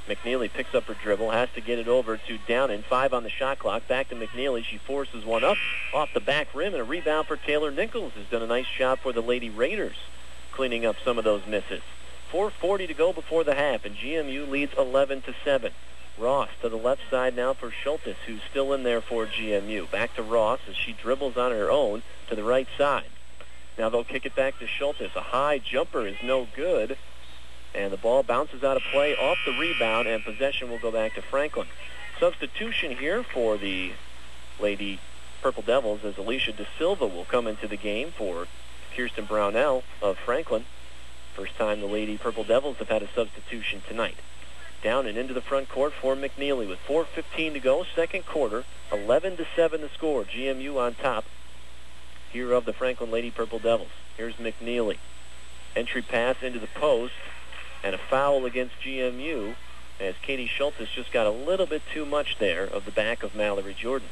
McNeely picks up her dribble, has to get it over to Downen. Five on the shot clock. Back to McNeely. She forces one up off the back rim, and a rebound for Taylor Nichols, who's done a nice job for the Lady Raiders, cleaning up some of those misses. four forty to go before the half, and G M U leads eleven to seven. Ross to the left side now for Schultes, who's still in there for G M U. Back to Ross as she dribbles on her own to the right side. Now they'll kick it back to Schultes. A high jumper is no good. And the ball bounces out of play off the rebound, and possession will go back to Franklin. Substitution here for the Lady Purple Devils as Alicia De Silva will come into the game for Kirsten Brownell of Franklin. First time the Lady Purple Devils have had a substitution tonight. Down and into the front court for McNeely with four fifteen to go, second quarter. eleven to seven the score. G M U on top here of the Franklin Lady Purple Devils. Here's McNeely. Entry pass into the post. And a foul against G M U as Katie Schultes just got a little bit too much there of the back of Mallory Jordan.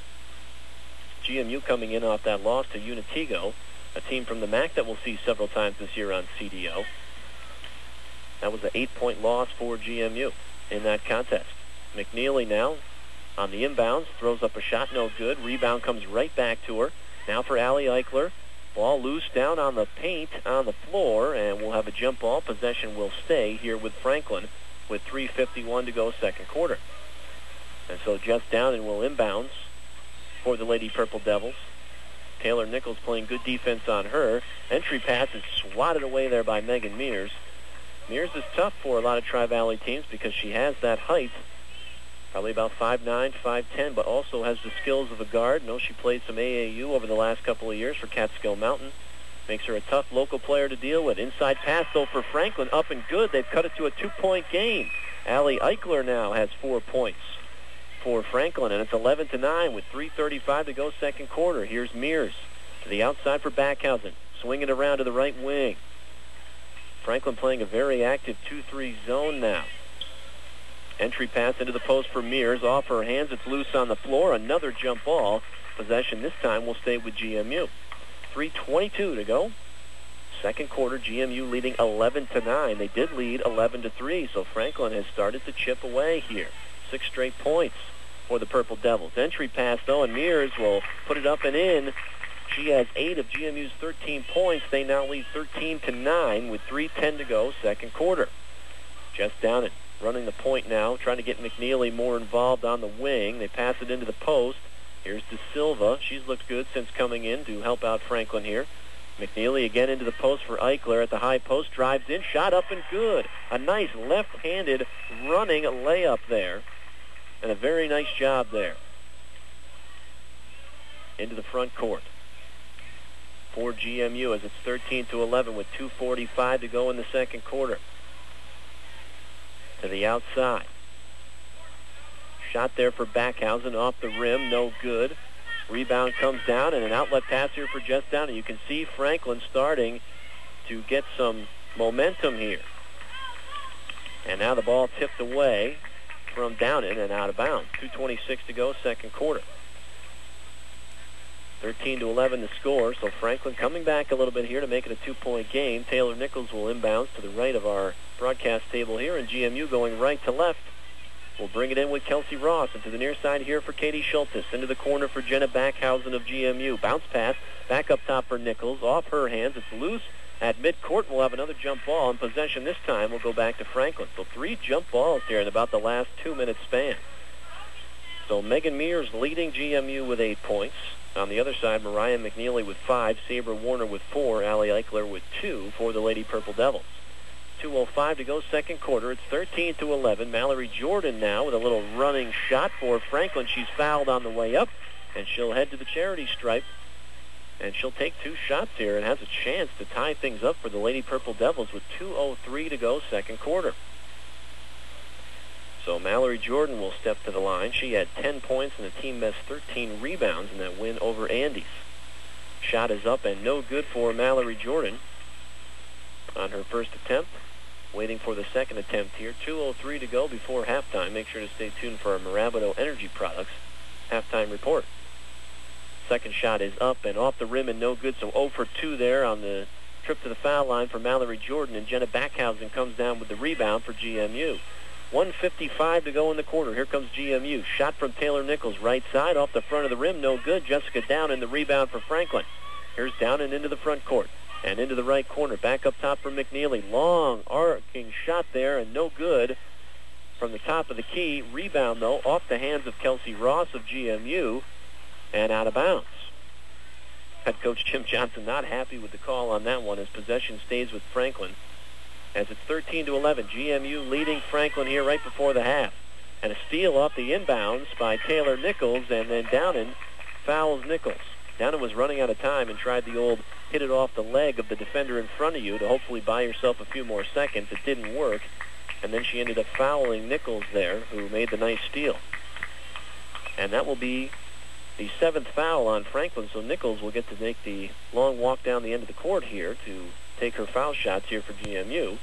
G M U coming in off that loss to Unitigo, a team from the M A C that we'll see several times this year on C D O. That was an eight-point loss for G M U in that contest. McNeely now on the inbounds, throws up a shot, no good. Rebound comes right back to her. Now for Allie Eichler. Ball loose down on the paint on the floor, and we'll have a jump ball. Possession will stay here with Franklin with three fifty-one to go second quarter. And so Jess Downen will inbounds for the Lady Purple Devils. Taylor Nichols playing good defense on her. Entry pass is swatted away there by Megan Mears. Mears is tough for a lot of Tri-Valley teams because she has that height, probably about five nine, five ten, but also has the skills of a guard. I know she played some A A U over the last couple of years for Catskill Mountain. Makes her a tough local player to deal with. Inside pass, though, for Franklin, up and good. They've cut it to a two-point game. Allie Eichler now has four points for Franklin, and it's eleven to nine with three thirty-five to go second quarter. Here's Mears to the outside for Backhausen. Swinging around to the right wing. Franklin playing a very active two three zone now. Entry pass into the post for Mears. Off her hands. It's loose on the floor. Another jump ball. Possession this time will stay with G M U. three twenty-two to go. Second quarter, G M U leading eleven to nine. They did lead eleven to three, so Franklin has started to chip away here. Six straight points for the Purple Devils. Entry pass, though, and Mears will put it up and in. She has eight of G M U's thirteen points. They now lead thirteen to nine with three ten to go second quarter. Jess Downen running the point now, trying to get McNeely more involved on the wing. They pass it into the post. Here's De Silva. She's looked good since coming in to help out Franklin here. McNeely again into the post for Eichler at the high post. Drives in, shot up and good. A nice left-handed running layup there. And a very nice job there. Into the front court for G M U as it's thirteen to eleven with two forty-five to go in the second quarter. To the outside. Shot there for Backhausen off the rim, no good. Rebound comes down, and an outlet pass here for Jess Downen. You can see Franklin starting to get some momentum here. And now the ball tipped away from Downen and out of bounds. two twenty-six to go, second quarter. thirteen to eleven the score, so Franklin coming back a little bit here to make it a two-point game. Taylor Nichols will inbounds to the right of our broadcast table here, and G M U going right to left. We'll bring it in with Kelsey Ross, and to the near side here for Katie Schultes. Into the corner for Jenna Backhausen of G M U. Bounce pass, back up top for Nichols. Off her hands, it's loose at midcourt. We'll have another jump ball, and possession this time will go back to Franklin. So three jump balls here in about the last two-minute span. So Megan Mears leading G M U with eight points. On the other side, Mariah McNeely with five, Sabra Warner with four, Allie Eichler with two for the Lady Purple Devils. two oh five to go second quarter. It's thirteen to eleven. Mallory Jordan now with a little running shot for Franklin. She's fouled on the way up, and she'll head to the charity stripe. And she'll take two shots here and has a chance to tie things up for the Lady Purple Devils with two oh three to go second quarter. So Mallory Jordan will step to the line. She had ten points and the team best thirteen rebounds in that win over Andes. Shot is up and no good for Mallory Jordan on her first attempt. Waiting for the second attempt here. two oh three to go before halftime. Make sure to stay tuned for our Maraboto Energy Products halftime report. Second shot is up and off the rim and no good, so oh for two there on the trip to the foul line for Mallory Jordan, and Jenna Backhausen comes down with the rebound for G M U. one fifty-five to go in the quarter. Here comes G M U. Shot from Taylor Nichols, right side, off the front of the rim, no good. Jessica Downen the rebound for Franklin. Here's Downen into the front court and into the right corner. Back up top for McNeely. Long, arcing shot there and no good from the top of the key. Rebound, though, off the hands of Kelsey Ross of G M U and out of bounds. Head coach Jim Johnson not happy with the call on that one as possession stays with Franklin. As it's thirteen to eleven, G M U leading Franklin here right before the half. And a steal off the inbounds by Taylor Nichols, and then Downen fouls Nichols. Downen was running out of time and tried the old hit it off the leg of the defender in front of you to hopefully buy yourself a few more seconds. It didn't work, and then she ended up fouling Nichols there, who made the nice steal. And that will be the seventh foul on Franklin, so Nichols will get to make the long walk down the end of the court here to take her foul shots here for G M U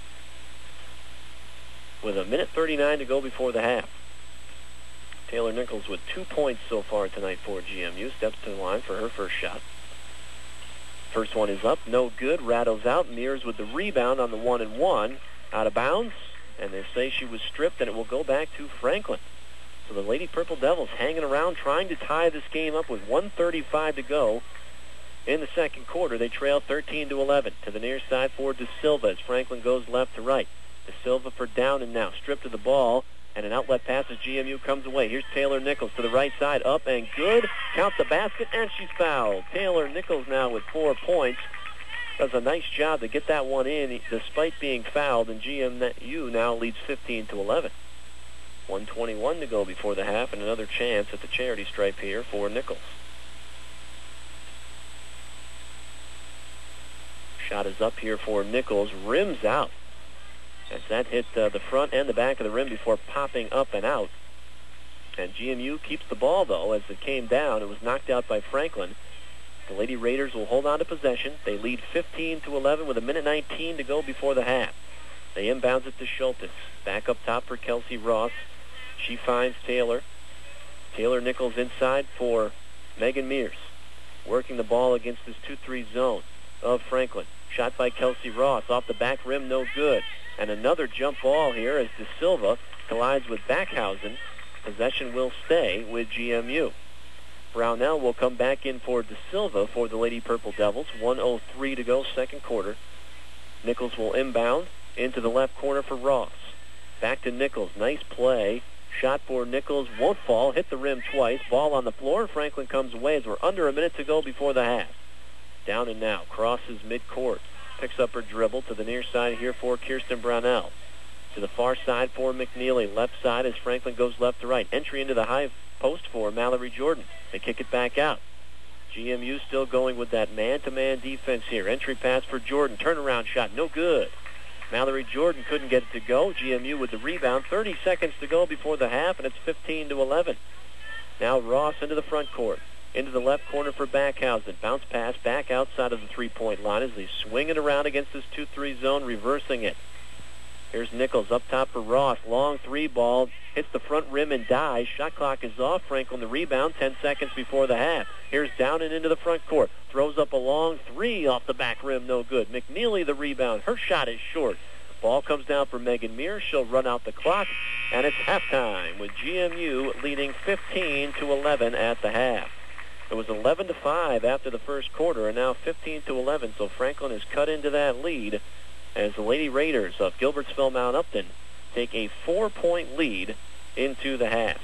with a minute thirty-nine to go before the half. Taylor Nichols with two points so far tonight for G M U. Steps to the line for her first shot. First one is up, no good. Rattles out. Mears with the rebound on the one and one. Out of bounds, and they say she was stripped, and it will go back to Franklin. So the Lady Purple Devils hanging around trying to tie this game up with one thirty-five to go. In the second quarter, they trail thirteen to eleven. To the near side for De Silva as Franklin goes left to right. De Silva for Downen now. Stripped of the ball, and an outlet pass as G M U comes away. Here's Taylor Nichols to the right side. Up and good. Count the basket, and she's fouled. Taylor Nichols now with four points. Does a nice job to get that one in despite being fouled, and G M U now leads fifteen to eleven. one twenty-one to go before the half, and another chance at the charity stripe here for Nichols. Shot is up here for Nichols. Rims out. As that hit uh, the front and the back of the rim before popping up and out. And G M U keeps the ball, though, as it came down. It was knocked out by Franklin. The Lady Raiders will hold on to possession. They lead fifteen to eleven with a minute nineteen to go before the half. They inbounds it to Schultes. Back up top for Kelsey Ross. She finds Taylor. Taylor Nichols inside for Megan Mears. Working the ball against this two three zone of Franklin. Shot by Kelsey Ross. Off the back rim, no good. And another jump ball here as De Silva collides with Backhausen. Possession will stay with G M U. Brownell will come back in for De Silva for the Lady Purple Devils. one oh three to go, second quarter. Nichols will inbound into the left corner for Ross. Back to Nichols. Nice play. Shot for Nichols. Won't fall. Hit the rim twice. Ball on the floor. Franklin comes away as we're under a minute to go before the half. Down and now. Crosses midcourt. Picks up her dribble to the near side here for Kirsten Brownell. To the far side for McNeely. Left side as Franklin goes left to right. Entry into the high post for Mallory Jordan. They kick it back out. G M U still going with that man-to-man defense here. Entry pass for Jordan. Turnaround shot. No good. Mallory Jordan couldn't get it to go. G M U with the rebound. thirty seconds to go before the half, and it's fifteen to eleven. Now Ross into the front court. Into the left corner for Backhausen. Bounce pass back outside of the three-point line as they swing it around against this two three zone, reversing it. Here's Nichols up top for Ross. Long three ball. Hits the front rim and dies. Shot clock is off. Franklin the rebound. Ten seconds before the half. Here's Downen into the front court. Throws up a long three off the back rim. No good. McNeely the rebound. Her shot is short. Ball comes down for Megan Mears. She'll run out the clock. And it's halftime with G M U leading fifteen to eleven at the half. It was eleven to five after the first quarter, and now fifteen to eleven. So Franklin has cut into that lead as the Lady Raiders of Gilbertsville Mount Upton take a four-point lead into the half.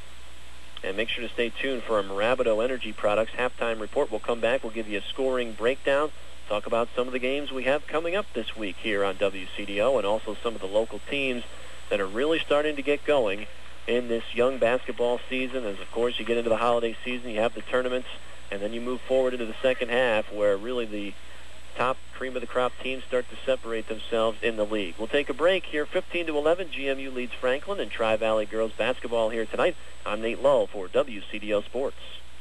And make sure to stay tuned for our Marabato Energy Products halftime report. We'll come back. We'll give you a scoring breakdown, talk about some of the games we have coming up this week here on W C D O, and also some of the local teams that are really starting to get going in this young basketball season. As, of course, you get into the holiday season, you have the tournaments, and then you move forward into the second half where really the top cream of the crop teams start to separate themselves in the league. We'll take a break here. fifteen to eleven, G M U leads Franklin and Tri-Valley girls basketball here tonight. I'm Nate Lowe for W C D O Sports.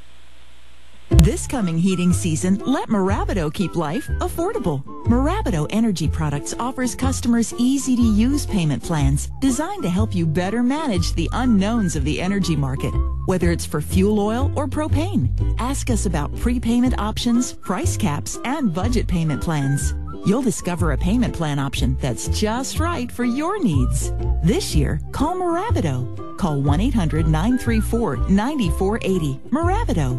This coming heating season, let Marabato keep life affordable. Marabato Energy Products offers customers easy-to-use payment plans designed to help you better manage the unknowns of the energy market. Whether it's for fuel oil or propane, ask us about prepayment options, price caps, and budget payment plans. You'll discover a payment plan option that's just right for your needs. This year, call Moravido. Call one eight hundred nine three four nine four eight zero. Moravido.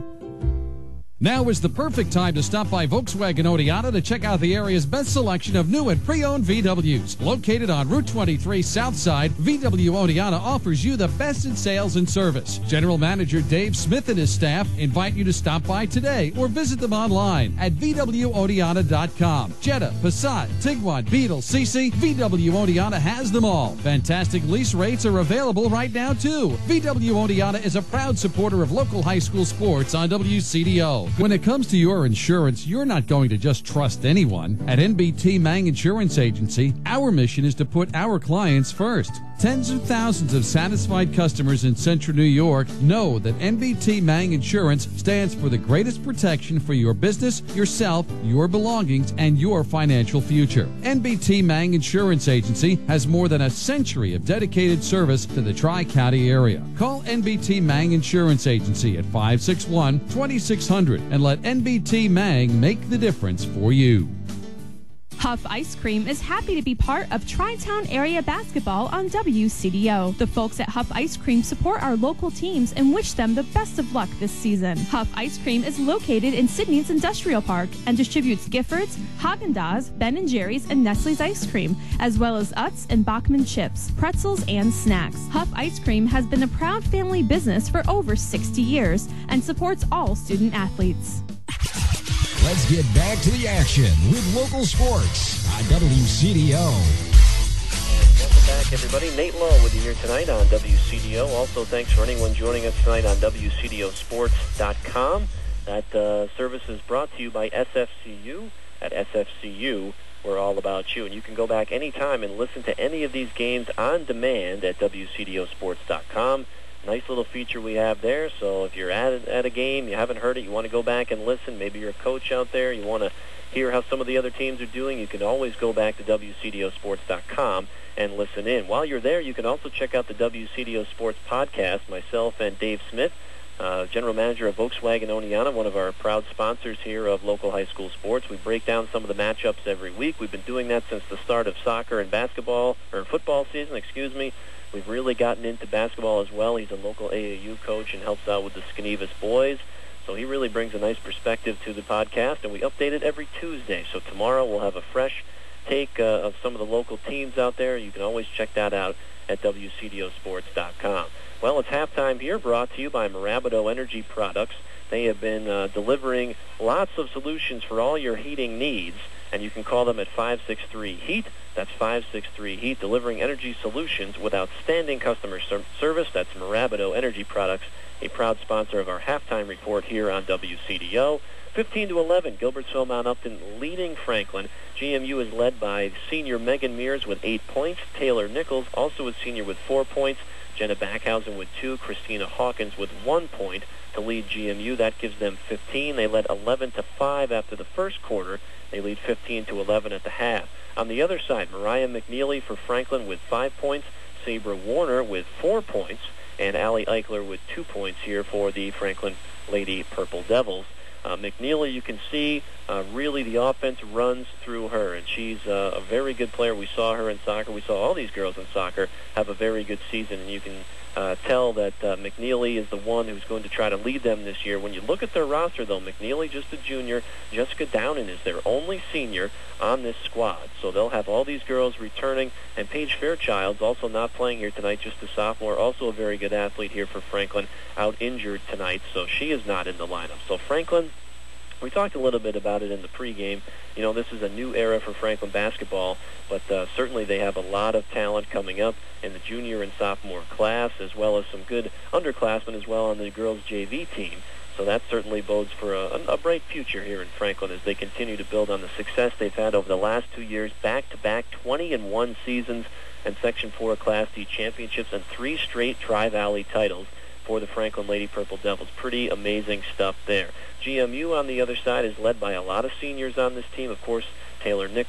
Now is the perfect time to stop by Volkswagen Oneonta to check out the area's best selection of new and pre-owned V Ws. Located on Route twenty-three South Side, V W Oneonta offers you the best in sales and service. General Manager Dave Smith and his staff invite you to stop by today or visit them online at V W Oneonta dot com. Jetta, Passat, Tiguan, Beetle, C C, V W Oneonta has them all. Fantastic lease rates are available right now too. V W Oneonta is a proud supporter of local high school sports on W C D O. When it comes to your insurance, you're not going to just trust anyone. At N B T Mang Insurance Agency, our mission is to put our clients first. Tens of thousands of satisfied customers in Central New York know that N B T Mang Insurance stands for the greatest protection for your business, yourself, your belongings, and your financial future. N B T Mang Insurance Agency has more than a century of dedicated service to the Tri-County area. Call N B T Mang Insurance Agency at five six one, two six zero zero and let N B T Mang make the difference for you. Huff Ice Cream is happy to be part of Tri-Town Area Basketball on W C D O. The folks at Huff Ice Cream support our local teams and wish them the best of luck this season. Huff Ice Cream is located in Sydney's Industrial Park and distributes Giffords, Haagen-Dazs, Ben and Jerry's, and Nestle's ice cream, as well as Utz and Bachman chips, pretzels, and snacks. Huff Ice Cream has been a proud family business for over sixty years and supports all student athletes. Let's get back to the action with local sports on W C D O. Welcome back, everybody. Nate Lowe with you here tonight on W C D O. Also, thanks for anyone joining us tonight on W C D O sports dot com. That uh, service is brought to you by S F C U. At S F C U, we're all about you. And you can go back anytime and listen to any of these games on demand at W C D O sports dot com. Nice little feature we have there, so if you're at, at a game, you haven't heard it, you want to go back and listen, maybe you're a coach out there, you want to hear how some of the other teams are doing, you can always go back to W C D O sports dot com and listen in. While you're there, you can also check out the W C D O Sports podcast, myself and Dave Smith, uh, General Manager of Volkswagen Oneonta, one of our proud sponsors here of local high school sports. We break down some of the matchups every week. We've been doing that since the start of soccer and basketball, or football season, excuse me. We've really gotten into basketball as well. He's a local A A U coach and helps out with the Skenevus boys. So he really brings a nice perspective to the podcast, and we update it every Tuesday. So tomorrow we'll have a fresh take uh, of some of the local teams out there. You can always check that out at W C D O sports dot com. Well, it's halftime here, brought to you by Moravido Energy Products. They have been uh, delivering lots of solutions for all your heating needs, and you can call them at five six three HEAT. That's five six three HEAT, delivering energy solutions with outstanding customer ser- service. That's Moravido Energy Products, a proud sponsor of our halftime report here on W C D O. fifteen to eleven, Gilbertsville Mount Upton leading Franklin. G M U is led by senior Megan Mears with eight points. Taylor Nichols also a senior with four points. Jenna Backhausen with two. Christina Hawkins with one point to lead G M U. That gives them fifteen. They led eleven to five after the first quarter. They lead fifteen to eleven at the half. On the other side, Mariah McNeely for Franklin with five points. Sabra Warner with four points. And Allie Eichler with two points here for the Franklin Lady Purple Devils. Uh, McNeely, you can see, uh, really the offense runs through her, and she's uh, a very good player. We saw her in soccer. We saw all these girls in soccer have a very good season, and you can uh, tell that uh, McNeely is the one who's going to try to lead them this year. When you look at their roster, though, McNeely just a junior. Jessica Downen is their only senior on this squad. So they'll have all these girls returning, and Paige Fairchild's also not playing here tonight, just a sophomore, also a very good athlete here for Franklin, out injured tonight, so she is not in the lineup. So Franklin, we talked a little bit about it in the pregame. You know, this is a new era for Franklin basketball, but uh, certainly they have a lot of talent coming up in the junior and sophomore class, as well as some good underclassmen as well on the girls' J V team. So that certainly bodes for a, a bright future here in Franklin as they continue to build on the success they've had over the last two years, back-to-back twenty and one seasons and Section four Class D championships and three straight Tri-Valley titles for the Franklin Lady Purple Devils. Pretty amazing stuff there. G M U on the other side is led by a lot of seniors on this team. Of course, Taylor Nichols,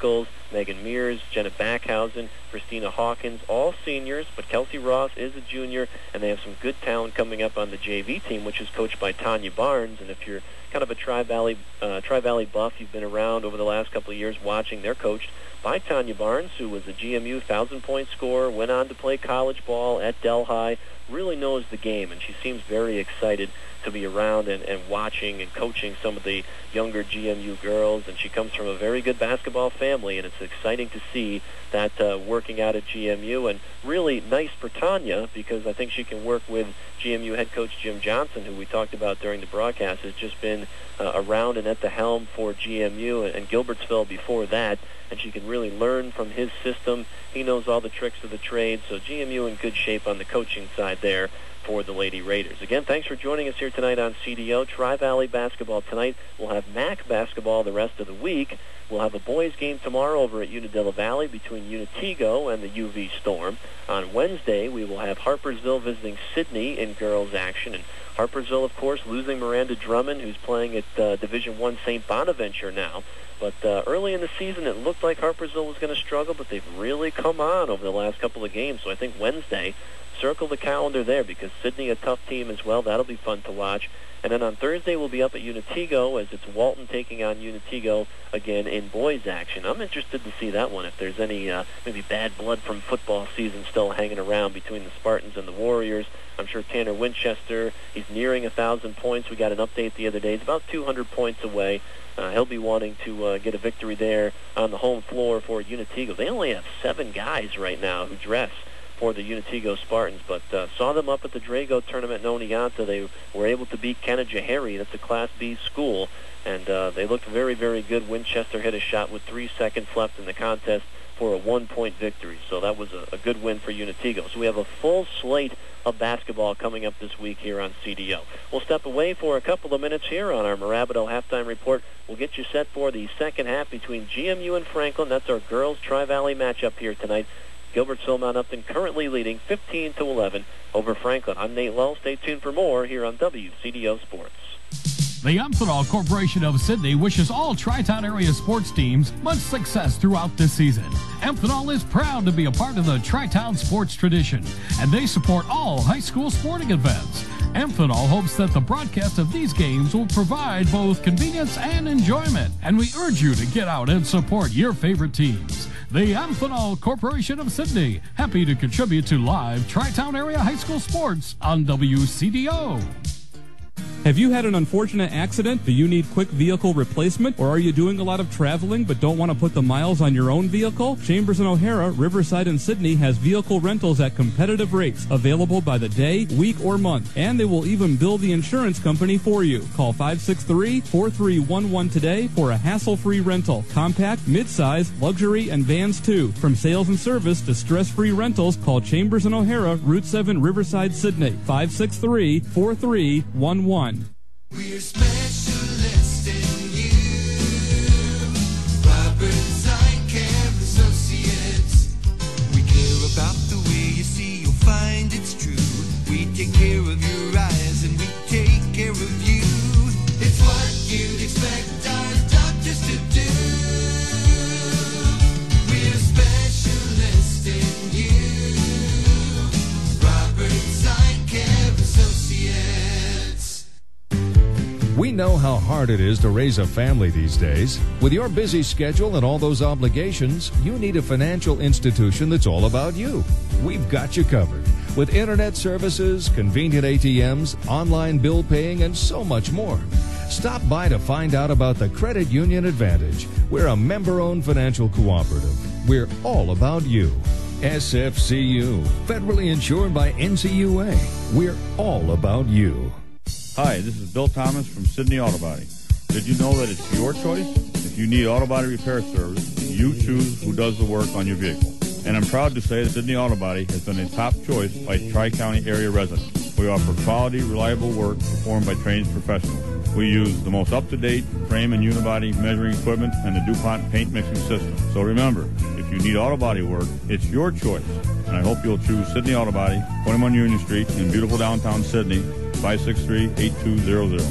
Megan Mears, Jenna Backhausen, Christina Hawkins, all seniors, but Kelsey Ross is a junior, and they have some good talent coming up on the J V team, which is coached by Tanya Barnes. And if you're kind of a Tri-Valley, uh, Tri-Valley buff, you've been around over the last couple of years watching, they're coached by Tanya Barnes, who was a G M U thousand-point scorer, went on to play college ball at Delhi, really knows the game, and she seems very excited to be around and, and watching and coaching some of the younger G M U girls. And she comes from a very good basketball family, and it's exciting to see that uh, working out at G M U. And really nice for Tanya, because I think she can work with G M U head coach Jim Johnson, who we talked about during the broadcast, has just been uh, around and at the helm for G M U and, and Gilbertsville before that, and she can really learn from his system. He knows all the tricks of the trade, so G M U in good shape on the coaching side there for the Lady Raiders. Again, thanks for joining us here tonight on C D O. Tri-Valley basketball tonight. We'll have M A C basketball the rest of the week. We'll have a boys game tomorrow over at Unadilla Valley between Unatigo and the U V Storm. On Wednesday, we will have Harpersville visiting Sidney in girls action. And Harpersville, of course, losing Miranda Drummond, who's playing at uh, Division One Saint Bonaventure now. But uh, early in the season, it looked like Harpersville was going to struggle, but they've really come on over the last couple of games. So I think Wednesday, circle the calendar there, because Sidney, a tough team as well. That'll be fun to watch. And then on Thursday, we'll be up at Unatigo as it's Walton taking on Unatigo again in boys action. I'm interested to see that one, if there's any uh, maybe bad blood from football season still hanging around between the Spartans and the Warriors. I'm sure Tanner Winchester, he's nearing one thousand points. We got an update the other day. He's about two hundred points away. Uh, he'll be wanting to uh, get a victory there on the home floor for Unatigo. They only have seven guys right now who dress for the Unatigo Spartans, but uh, saw them up at the Drago tournament in Oneonta. They were able to beat Canajahari. That's a Class B school, and uh, they looked very, very good. Winchester hit a shot with three seconds left in the contest for a one-point victory, so that was a, a good win for Unatigo. So we have a full slate of basketball coming up this week here on C D O. We'll step away for a couple of minutes here on our Mirabito halftime report. We'll get you set for the second half between G M U and Franklin. That's our girls Tri-Valley matchup here tonight. Gilbertsville Mount Upton currently leading fifteen to eleven over Franklin. I'm Nate Lull. Stay tuned for more here on W C D O Sports. The Amphenol Corporation of Sidney wishes all Tri-Town area sports teams much success throughout this season. Amphenol is proud to be a part of the Tri-Town sports tradition, and they support all high school sporting events. Amphenol hopes that the broadcast of these games will provide both convenience and enjoyment, and we urge you to get out and support your favorite teams. The Amphenol Corporation of Sidney, happy to contribute to live Tri-Town area high school sports on W C D O. Have you had an unfortunate accident? Do you need quick vehicle replacement? Or are you doing a lot of traveling but don't want to put the miles on your own vehicle? Chambers and O'Hara, Riverside, and Sidney has vehicle rentals at competitive rates, available by the day, week, or month. And they will even bill the insurance company for you. Call five six three, four three one one today for a hassle-free rental. Compact, midsize, luxury, and vans too. From sales and service to stress-free rentals, call Chambers and O'Hara, Route seven, Riverside, Sidney. five six three, four three one one. We're specialists in you. Roberts Eye Care Associates. We care about the way you see, you'll find it's true. We take care of your eyes and we take care of you. It's what you'd expect our doctors to do. We're specialists in you. Roberts Eye Care Associates. We know how hard it is to raise a family these days. With your busy schedule and all those obligations, you need a financial institution that's all about you. We've got you covered with internet services, convenient A T Ms, online bill paying, and so much more. Stop by to find out about the Credit Union Advantage. We're a member-owned financial cooperative. We're all about you. S F C U, federally insured by N C U A. We're all about you. Hi, this is Bill Thomas from Sidney Auto Body. Did you know that it's your choice? If you need auto body repair service, you choose who does the work on your vehicle. And I'm proud to say that Sidney Auto Body has been a top choice by Tri-County area residents. We offer quality, reliable work performed by trained professionals. We use the most up-to-date frame and unibody measuring equipment and the DuPont paint mixing system. So remember, if you need auto body work, it's your choice. And I hope you'll choose Sidney Auto Body, twenty-one Union Street in beautiful downtown Sidney, five six three, eight two zero zero.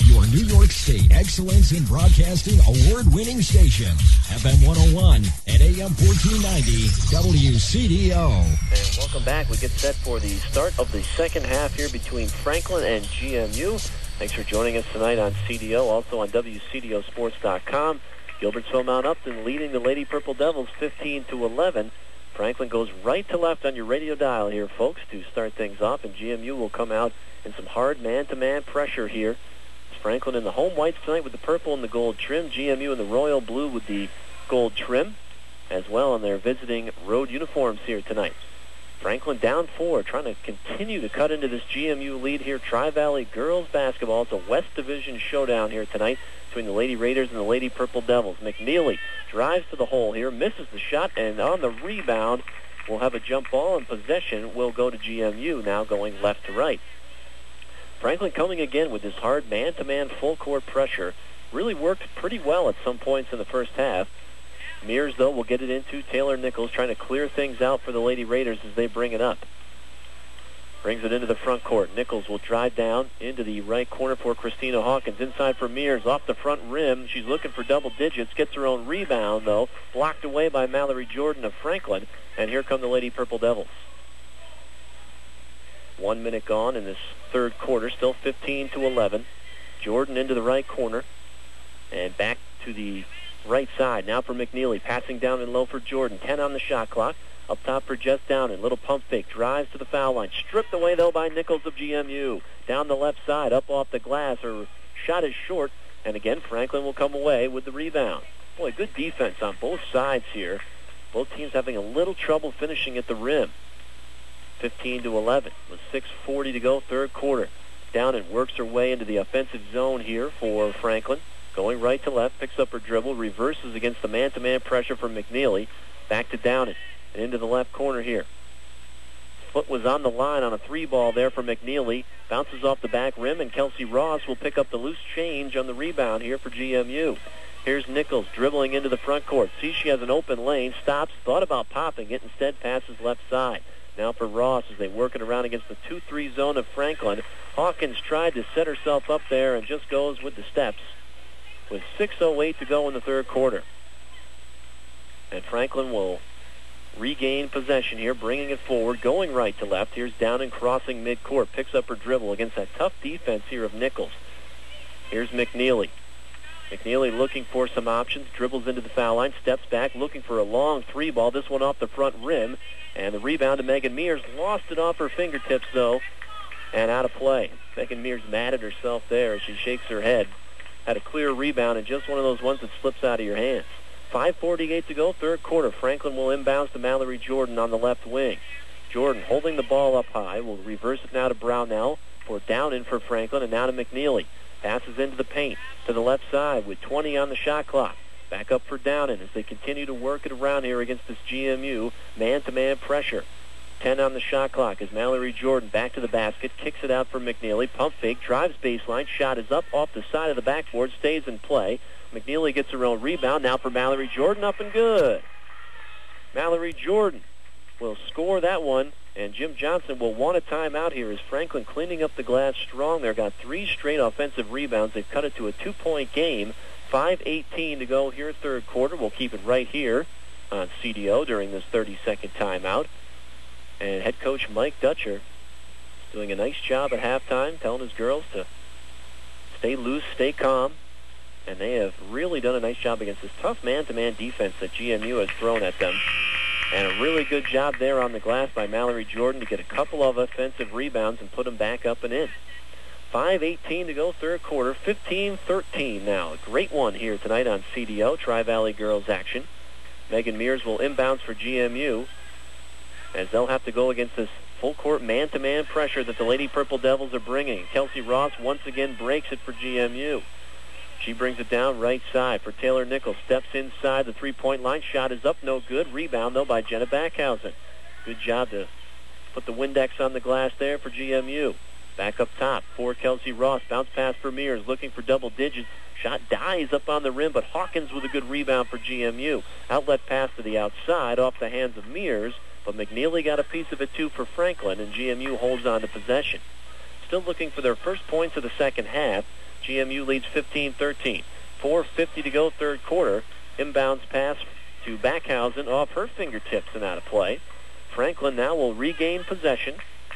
Your New York State Excellence in Broadcasting award-winning station. F M one oh one and A M fourteen ninety W C D O. And welcome back. We get set for the start of the second half here between Franklin and G M U. Thanks for joining us tonight on C D O, also on W C D O sports dot com. Gilbertsville Mount Upton leading the Lady Purple Devils fifteen to eleven. Franklin goes right to left on your radio dial here, folks, to start things off, and G M U will come out in some hard man-to-man pressure here. It's Franklin in the home whites tonight with the purple and the gold trim. G M U in the royal blue with the gold trim as well, and they're visiting road uniforms here tonight. Franklin down four, trying to continue to cut into this G M U lead here. Tri-Valley girls basketball. It's a West Division showdown here tonight between the Lady Raiders and the Lady Purple Devils. McNeely drives to the hole here, misses the shot, and on the rebound, we'll have a jump ball, and possession will go to G M U, now going left to right. Franklin coming again with this hard man-to-man full-court pressure. Really worked pretty well at some points in the first half. Mears, though, will get it into Taylor Nichols, trying to clear things out for the Lady Raiders as they bring it up. Brings it into the front court. Nichols will drive down into the right corner for Christina Hawkins. Inside for Mears, off the front rim. She's looking for double digits. Gets her own rebound, though. Blocked away by Mallory Jordan of Franklin. And here come the Lady Purple Devils. One minute gone in this third quarter. Still fifteen to eleven. Jordan into the right corner. And back to the right side. Now for McNeely. Passing down and low for Jordan. ten on the shot clock. Up top for Jess Downen. Little pump fake. Drives to the foul line. Stripped away, though, by Nichols of G M U. Down the left side. Up off the glass. Her shot is short. And again, Franklin will come away with the rebound. Boy, good defense on both sides here. Both teams having a little trouble finishing at the rim. fifteen to eleven with six forty to go, third quarter. Downen works her way into the offensive zone here for Franklin. Going right to left. Picks up her dribble. Reverses against the man-to-man pressure from McNeely. Back to Downen. And into the left corner here. Foot was on the line on a three ball there for McNeely. Bounces off the back rim, and Kelsey Ross will pick up the loose change on the rebound here for G M U. Here's Nichols dribbling into the front court. Sees she has an open lane. Stops. Thought about popping it. Instead passes left side. Now for Ross as they work it around against the two three zone of Franklin. Hawkins tried to set herself up there and just goes with the steps with six oh eight to go in the third quarter. And Franklin will regain possession here, bringing it forward, going right to left. Here's Downen crossing midcourt, picks up her dribble against that tough defense here of Nichols. Here's McNeely. McNeely looking for some options, dribbles into the foul line, steps back, looking for a long three ball, this one off the front rim, and the rebound to Megan Mears. Lost it off her fingertips, though, and out of play. Megan Mears mad at herself there as she shakes her head. Had a clear rebound, and just one of those ones that slips out of your hands. five forty-eight to go, third quarter. Franklin will inbounds to Mallory Jordan on the left wing. Jordan holding the ball up high. Will reverse it now to Brownell for Downen for Franklin, and now to McNeely. Passes into the paint to the left side with twenty on the shot clock. Back up for Downen as they continue to work it around here against this G M U man-to-man pressure. ten on the shot clock as Mallory Jordan back to the basket, kicks it out for McNeely. Pump fake, drives baseline, shot is up off the side of the backboard, stays in play. McNeely gets her own rebound. Now for Mallory Jordan, up and good. Mallory Jordan will score that one, and Jim Johnson will want a timeout here as Franklin cleaning up the glass strong. They've got three straight offensive rebounds. They've cut it to a two-point game. five eighteen to go here, third quarter. We'll keep it right here on C D O during this thirty-second timeout. And head coach Mike Dutcher is doing a nice job at halftime, telling his girls to stay loose, stay calm. And they have really done a nice job against this tough man-to-man defense that G M U has thrown at them. And a really good job there on the glass by Mallory Jordan to get a couple of offensive rebounds and put them back up and in. five eighteen to go, third quarter, fifteen thirteen now. A great one here tonight on C D O, Tri-Valley Girls action. Megan Mears will inbounds for G M U as they'll have to go against this full-court man-to-man pressure that the Lady Purple Devils are bringing. Kelsey Ross once again breaks it for G M U. She brings it down right side for Taylor Nichols. Steps inside the three-point line. Shot is up, no good. Rebound, though, by Jenna Backhausen. Good job to put the Windex on the glass there for G M U. Back up top for Kelsey Ross. Bounce pass for Mears, looking for double digits. Shot dies up on the rim, but Hawkins with a good rebound for G M U. Outlet pass to the outside off the hands of Mears, but McNeely got a piece of it, too, for Franklin, and G M U holds on to possession. Still looking for their first points of the second half. G M U leads fifteen thirteen. four fifty to go, third quarter. Inbounds pass to Backhausen off her fingertips and out of play. Franklin now will regain possession.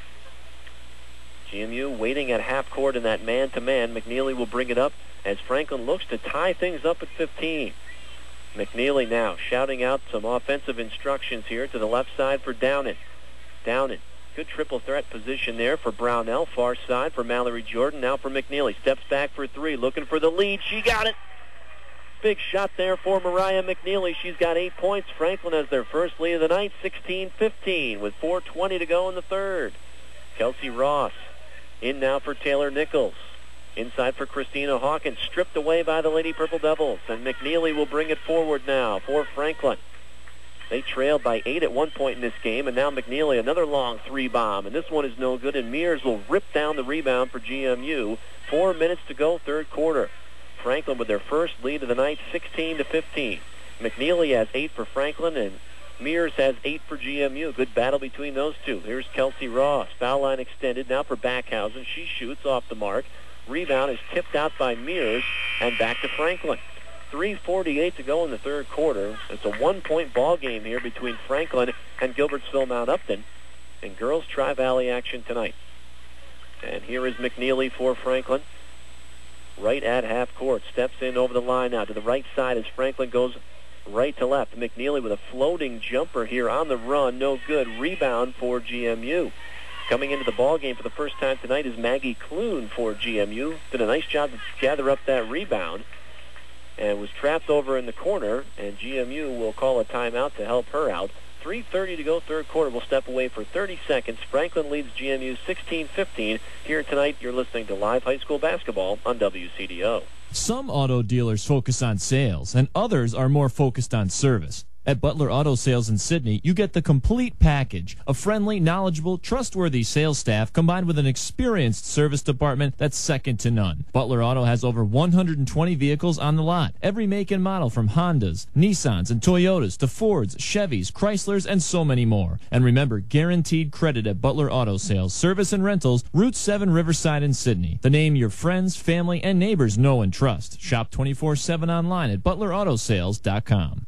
G M U waiting at half court in that man-to-man. McNeely will bring it up as Franklin looks to tie things up at fifteen. McNeely now shouting out some offensive instructions here to the left side for Downen. Downen, good triple threat position there for Brownell. Far side for Mallory Jordan. Now for McNeely. Steps back for three, looking for the lead. She got it. Big shot there for Mariah McNeely. She's got eight points. Franklin has their first lead of the night, sixteen fifteen, with four twenty to go in the third. Kelsey Ross in now for Taylor Nichols. Inside for Christina Hawkins, stripped away by the Lady Purple Devils, and McNeely will bring it forward now for Franklin. They trailed by eight at one point in this game, and now McNeely, another long three bomb, and this one is no good, and Mears will rip down the rebound for G M U. Four minutes to go, third quarter. Franklin with their first lead of the night, sixteen to fifteen. McNeely has eight for Franklin, and Mears has eight for G M U. Good battle between those two. Here's Kelsey Ross. Foul line extended now for Backhausen. She shoots off the mark. Rebound is tipped out by Mears and back to Franklin. three forty-eight to go in the third quarter. It's a one-point ball game here between Franklin and Gilbertsville Mount Upton in girls Tri-Valley action tonight. And here is McNeely for Franklin. Right at half court. Steps in over the line now to the right side as Franklin goes right to left. McNeely with a floating jumper here on the run. No good. Rebound for G M U. Coming into the ball game for the first time tonight is Maggie Clune for G M U. Did a nice job to gather up that rebound and was trapped over in the corner, and G M U will call a timeout to help her out. three thirty to go, third quarter. We'll step away for thirty seconds. Franklin leads G M U sixteen fifteen. Here tonight, you're listening to live high school basketball on W C D O. Some auto dealers focus on sales, and others are more focused on service. At Butler Auto Sales in Sydney, you get the complete package. A friendly, knowledgeable, trustworthy sales staff combined with an experienced service department that's second to none. Butler Auto has over one hundred twenty vehicles on the lot. Every make and model from Hondas, Nissans, and Toyotas to Fords, Chevys, Chryslers, and so many more. And remember, guaranteed credit at Butler Auto Sales, service and rentals, Route seven Riverside in Sydney. The name your friends, family, and neighbors know and trust. Shop twenty-four seven online at butler auto sales dot com.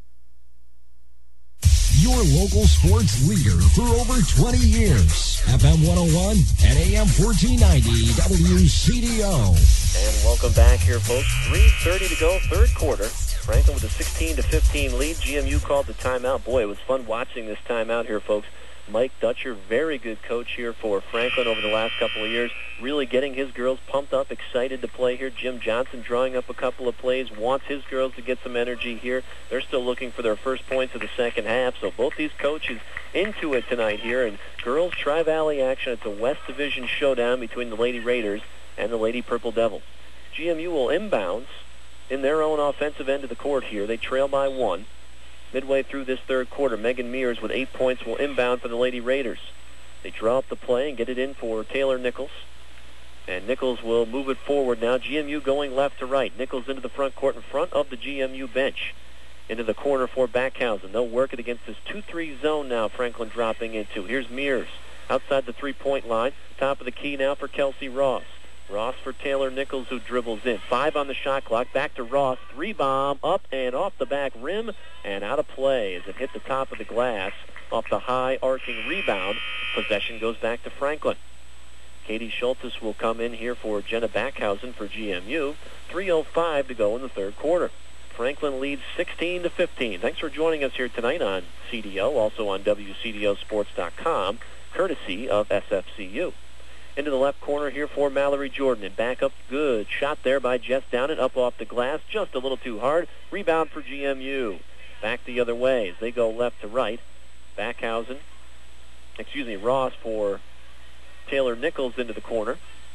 Your local sports leader for over twenty years. F M one oh one and A M fourteen ninety W C D O. And welcome back here, folks. three thirty to go, third quarter. Franklin with a sixteen to fifteen lead. G M U called the timeout. Boy, it was fun watching this timeout here, folks. Mike Dutcher, very good coach here for Franklin over the last couple of years, really getting his girls pumped up, excited to play here. Jim Johnson drawing up a couple of plays, wants his girls to get some energy here. They're still looking for their first points of the second half, so both these coaches into it tonight here. And girls Tri-Valley action, it's a West Division showdown between the Lady Raiders and the Lady Purple Devils. G M U will inbounds in their own offensive end of the court here. They trail by one. Midway through this third quarter, Megan Mears with eight points will inbound for the Lady Raiders. They draw up the play and get it in for Taylor Nichols. And Nichols will move it forward now. G M U going left to right. Nichols into the front court in front of the G M U bench. Into the corner for Backhausen. They'll work it against this two three zone now Franklin dropping into. Here's Mears outside the three-point line. Top of the key now for Kelsey Ross. Ross for Taylor Nichols, who dribbles in. Five on the shot clock. Back to Ross. Three bomb up and off the back rim and out of play as it hit the top of the glass off the high arcing rebound. Possession goes back to Franklin. Katie Schultes will come in here for Jenna Backhausen for G M U. three oh five to go in the third quarter. Franklin leads sixteen to fifteen. Thanks for joining us here tonight on C D O, also on W C D O sports dot com, courtesy of S F C U. Into the left corner here for Mallory Jordan, and back up good. Shot there by Jess Downen, up off the glass, just a little too hard. Rebound for G M U. Back the other way as they go left to right. Backhausen, excuse me, Ross for Taylor Nichols into the corner.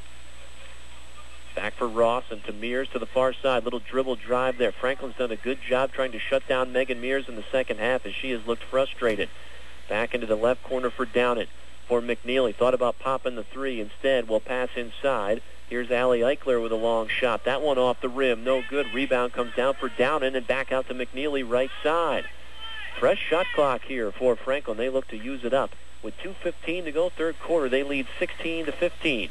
Back for Ross and to Mears to the far side. Little dribble drive there. Franklin's done a good job trying to shut down Megan Mears in the second half as she has looked frustrated. Back into the left corner for Downen. For McNeely, thought about popping the three. Instead, will pass inside. Here's Allie Eichler with a long shot. That one off the rim. No good. Rebound comes down for Downen and back out to McNeely right side. Fresh shot clock here for Franklin. They look to use it up. With two fifteen to go, third quarter, they lead sixteen to fifteen.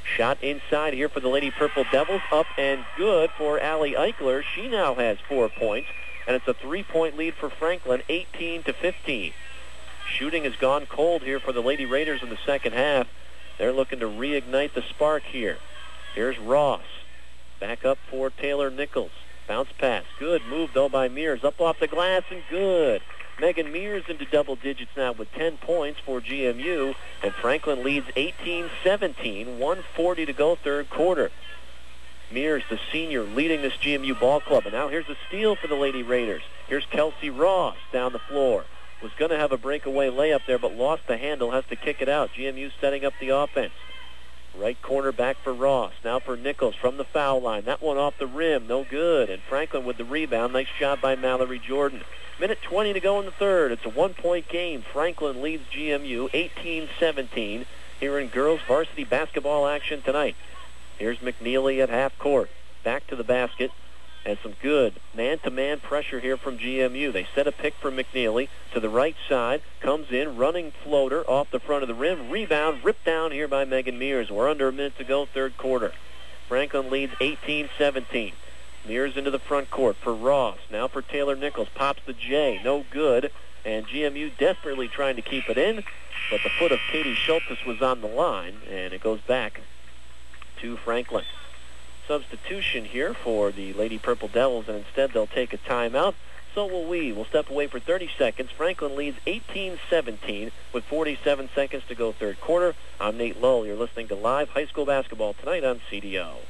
Shot inside here for the Lady Purple Devils, up and good for Allie Eichler. She now has four points, and it's a three-point lead for Franklin, eighteen to fifteen. Shooting has gone cold here for the Lady Raiders in the second half. They're looking to reignite the spark here. Here's Ross. Back up for Taylor Nichols. Bounce pass. Good move, though, by Mears. Up off the glass and good. Megan Mears into double digits now with ten points for G M U. And Franklin leads eighteen seventeen. one forty to go, third quarter. Mears, the senior, leading this G M U ball club. And now here's a steal for the Lady Raiders. Here's Kelsey Ross down the floor. Was going to have a breakaway layup there, but lost the handle. Has to kick it out. G M U setting up the offense. Right corner back for Ross. Now for Nichols from the foul line. That one off the rim. No good. And Franklin with the rebound. Nice job by Mallory Jordan. Minute twenty to go in the third. It's a one-point game. Franklin leads G M U eighteen seventeen here in girls varsity basketball action tonight. Here's McNeely at half court. Back to the basket. And some good man-to-man pressure here from G M U. They set a pick for McNeely to the right side. Comes in, running floater off the front of the rim. Rebound, ripped down here by Megan Mears. We're under a minute to go, third quarter. Franklin leads eighteen seventeen. Mears into the front court for Ross. Now for Taylor Nichols. Pops the J. No good. And G M U desperately trying to keep it in. But the foot of Katie Schultes was on the line. And it goes back to Franklin. Substitution here for the Lady Purple Devils, and instead they'll take a timeout. So will we. We'll step away for thirty seconds. Franklin leads eighteen seventeen with forty-seven seconds to go third quarter. I'm Nate Lowe. You're listening to Live High School Basketball tonight on C D O.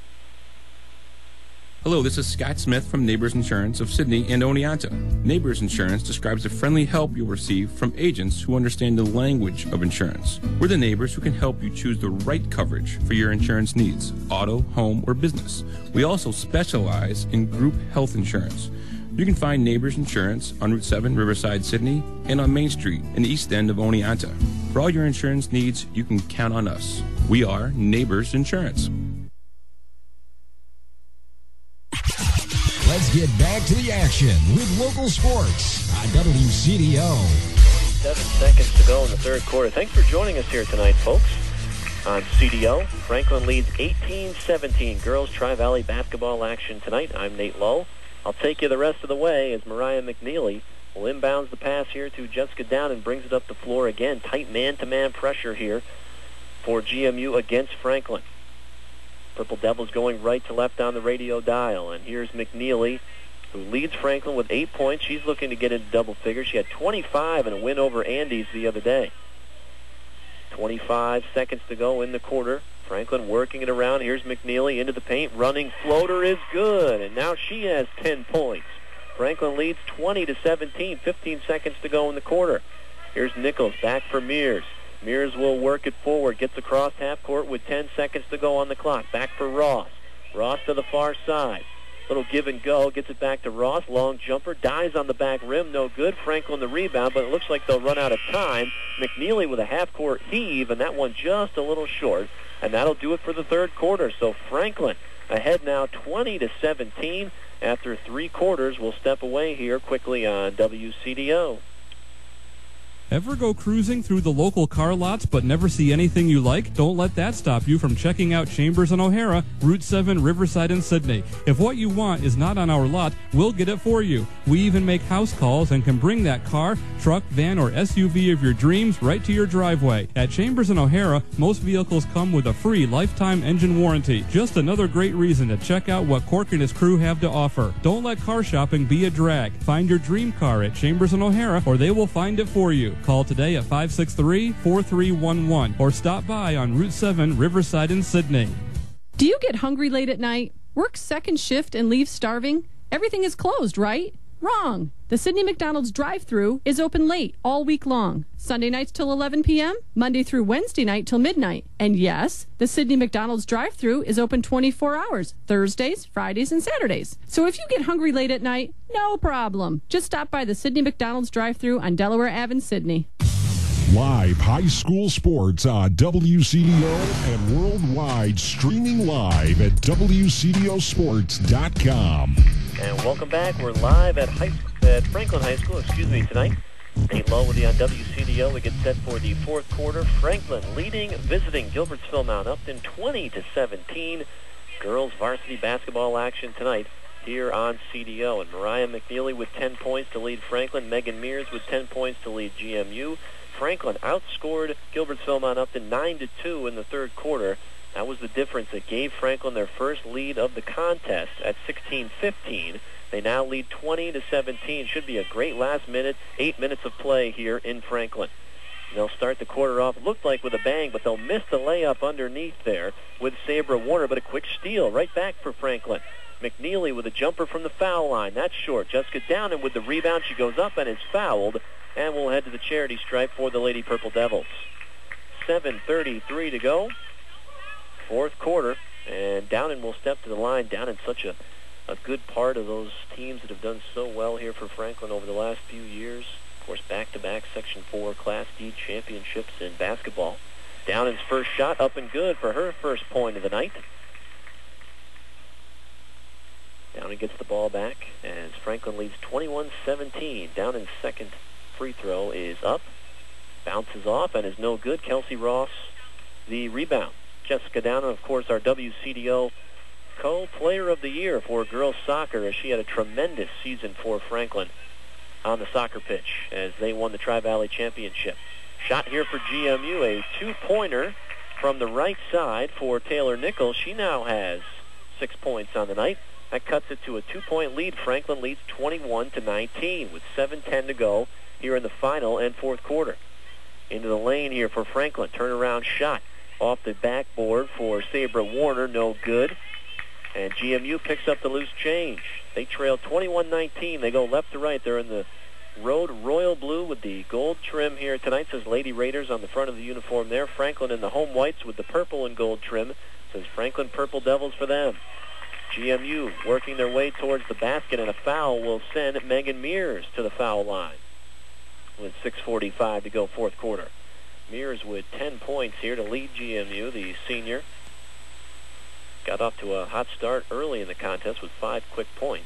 Hello, this is Scott Smith from Neighbors Insurance of Sydney and Oneonta. Neighbors Insurance describes the friendly help you'll receive from agents who understand the language of insurance. We're the neighbors who can help you choose the right coverage for your insurance needs, auto, home, or business. We also specialize in group health insurance. You can find Neighbors Insurance on Route seven, Riverside, Sydney, and on Main Street in the east end of Oneonta. For all your insurance needs, you can count on us. We are Neighbors Insurance. Let's get back to the action with local sports on W C D O. Seven seconds to go in the third quarter. Thanks for joining us here tonight, folks, on C D O. Franklin leads eighteen seventeen. Girls Tri-Valley basketball action tonight. I'm Nate Lowe. I'll take you the rest of the way as Mariah McNeely will inbounds the pass here to Jessica Down and brings it up the floor again. Tight man-to-man pressure here for G M U against Franklin. Purple Devils going right to left on the radio dial. And here's McNeely, who leads Franklin with eight points. She's looking to get into double figures. She had twenty-five in a win over Andes the other day. twenty-five seconds to go in the quarter. Franklin working it around. Here's McNeely into the paint. Running floater is good. And now she has ten points. Franklin leads twenty to seventeen. fifteen seconds to go in the quarter. Here's Nichols back for Mears. Mears will work it forward, gets across half court with ten seconds to go on the clock. Back for Ross. Ross to the far side. Little give and go, gets it back to Ross. Long jumper, dies on the back rim, no good. Franklin the rebound, but it looks like they'll run out of time. McNeely with a half-court heave, and that one just a little short. And that'll do it for the third quarter. So Franklin ahead now twenty to seventeen. After three quarters, we'll step away here quickly on W C D O. Ever go cruising through the local car lots but never see anything you like? Don't let that stop you from checking out Chambers and O'Hara, Route seven, Riverside, and Sydney. If what you want is not on our lot, we'll get it for you. We even make house calls and can bring that car, truck, van, or S U V of your dreams right to your driveway. At Chambers and O'Hara, most vehicles come with a free lifetime engine warranty. Just another great reason to check out what Cork and his crew have to offer. Don't let car shopping be a drag. Find your dream car at Chambers and O'Hara, or they will find it for you. Call today at five six three, four three one one or stop by on Route seven, Riverside in Sydney. Do you get hungry late at night, work second shift, and leave starving? Everything is closed, right? Wrong. The Sydney McDonald's drive-thru is open late all week long. Sunday nights till eleven p.m., Monday through Wednesday night till midnight. And yes, the Sydney McDonald's drive-thru is open twenty-four hours, Thursdays, Fridays, and Saturdays. So if you get hungry late at night, no problem. Just stop by the Sydney McDonald's drive-thru on Delaware Avenue, Sydney. Live high school sports on W C D O and worldwide, streaming live at W C D O sports dot com. And welcome back. We're live at, high, at Franklin High School, excuse me, tonight. Nate Lowe with you on W C D O. We get set for the fourth quarter. Franklin leading, visiting Gilbertsville Mount Upton twenty to seventeen. Girls varsity basketball action tonight here on C D O. And Mariah McNeely with ten points to lead Franklin. Megan Mears with ten points to lead G M U. Franklin outscored Gilbertsville Mount Upton nine to two in the third quarter. That was the difference that gave Franklin their first lead of the contest at sixteen fifteen. They now lead twenty to seventeen. Should be a great last minute, eight minutes of play here in Franklin. They'll start the quarter off, looked like with a bang, but they'll miss the layup underneath there with Sabra Warner, but a quick steal right back for Franklin. McNeely with a jumper from the foul line. That's short. Jessica Downen with the rebound. She goes up and is fouled, and we'll head to the charity stripe for the Lady Purple Devils. seven thirty-three to go. Fourth quarter, and Downen will step to the line. Downen such a, a good part of those teams that have done so well here for Franklin over the last few years. Of course, back-to-back Section four Class D championships in basketball. Downen's first shot up and good for her first point of the night. Downen gets the ball back as Franklin leads twenty-one seventeen. Downen's second free throw is up, bounces off, and is no good. Kelsey Ross, the rebound. Jessica Downen, of course, our W C D O co-player of the year for girls soccer, as she had a tremendous season for Franklin on the soccer pitch as they won the Tri-Valley Championship. Shot here for G M U, a two-pointer from the right side for Taylor Nichols. She now has six points on the night. That cuts it to a two-point lead. Franklin leads twenty-one to nineteen with seven ten to go here in the final and fourth quarter. Into the lane here for Franklin. Turnaround shot off the backboard for Sabra Warner. No good. And G M U picks up the loose change. They trail twenty-one nineteen. They go left to right. They're in the road royal blue with the gold trim here tonight. Says Lady Raiders on the front of the uniform there. Franklin in the home whites with the purple and gold trim. Says Franklin Purple Devils for them. G M U working their way towards the basket, and a foul will send Megan Mears to the foul line with six forty-five to go fourth quarter. Mears with ten points here to lead G M U, the senior. Got off to a hot start early in the contest with five quick points.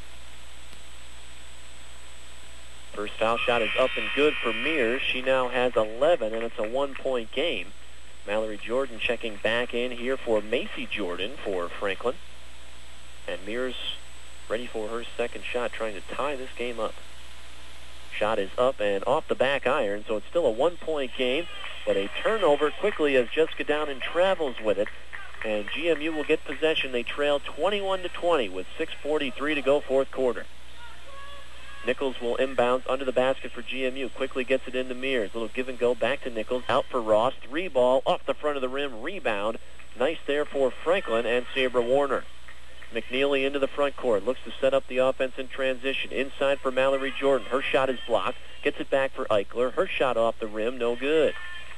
First foul shot is up and good for Mears. She now has eleven, and it's a one-point game. Mallory Jordan checking back in here for Macy Jordan for Franklin. And Mears ready for her second shot, trying to tie this game up. Shot is up and off the back iron, so it's still a one-point game, but a turnover quickly as Jessica Downen travels with it, and G M U will get possession. They trail twenty-one to twenty with six forty-three to go fourth quarter. Nichols will inbound under the basket for G M U. Quickly gets it into Mears. Little give and go back to Nichols. Out for Ross. Three ball off the front of the rim. Rebound. Nice there for Franklin and Sabra Warner. McNeely into the front court. Looks to set up the offense in transition. Inside for Mallory Jordan. Her shot is blocked. Gets it back for Eichler. Her shot off the rim. No good.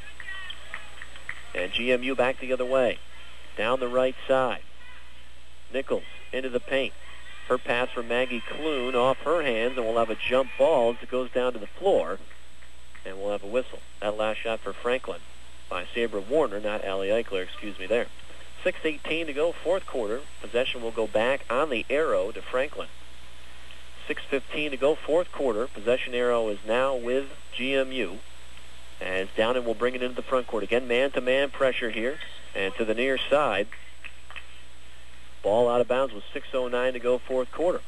And G M U back the other way. Down the right side. Nichols into the paint. Her pass from Maggie Clune off her hands, and we'll have a jump ball as it goes down to the floor. And we'll have a whistle. That last shot for Franklin by Sabra Warner, not Allie Eichler, excuse me there. six eighteen to go, fourth quarter. Possession will go back on the arrow to Franklin. six fifteen to go, fourth quarter. Possession arrow is now with G M U. As Downen will bring it into the front court. Again, man-to-man pressure here. And to the near side. Ball out of bounds with six oh nine to go, fourth quarter.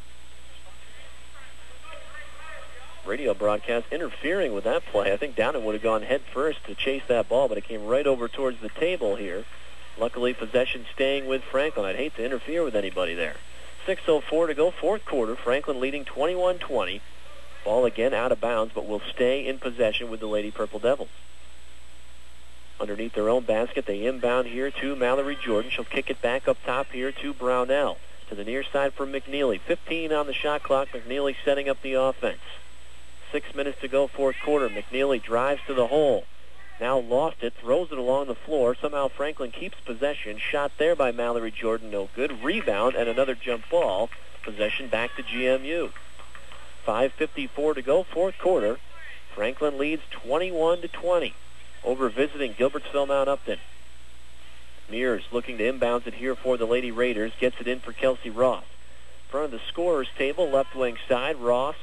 Radio broadcast interfering with that play. I think Downen would have gone head first to chase that ball, but it came right over towards the table here. Luckily, possession staying with Franklin. I'd hate to interfere with anybody there. six oh four to go, fourth quarter. Franklin leading twenty-one twenty. Ball again out of bounds, but will stay in possession with the Lady Purple Devils. Underneath their own basket, they inbound here to Mallory Jordan. She'll kick it back up top here to Brownell. To the near side for McNeely. fifteen on the shot clock. McNeely setting up the offense. Six minutes to go, fourth quarter. McNeely drives to the hole. Now lost it, throws it along the floor. Somehow Franklin keeps possession. Shot there by Mallory Jordan, no good. Rebound and another jump ball. Possession back to G M U. five fifty-four to go, fourth quarter. Franklin leads twenty-one to twenty over visiting Gilbertsville Mount Upton. Mears looking to inbounds it here for the Lady Raiders. Gets it in for Kelsey Ross. In front of the scorer's table, left wing side. Ross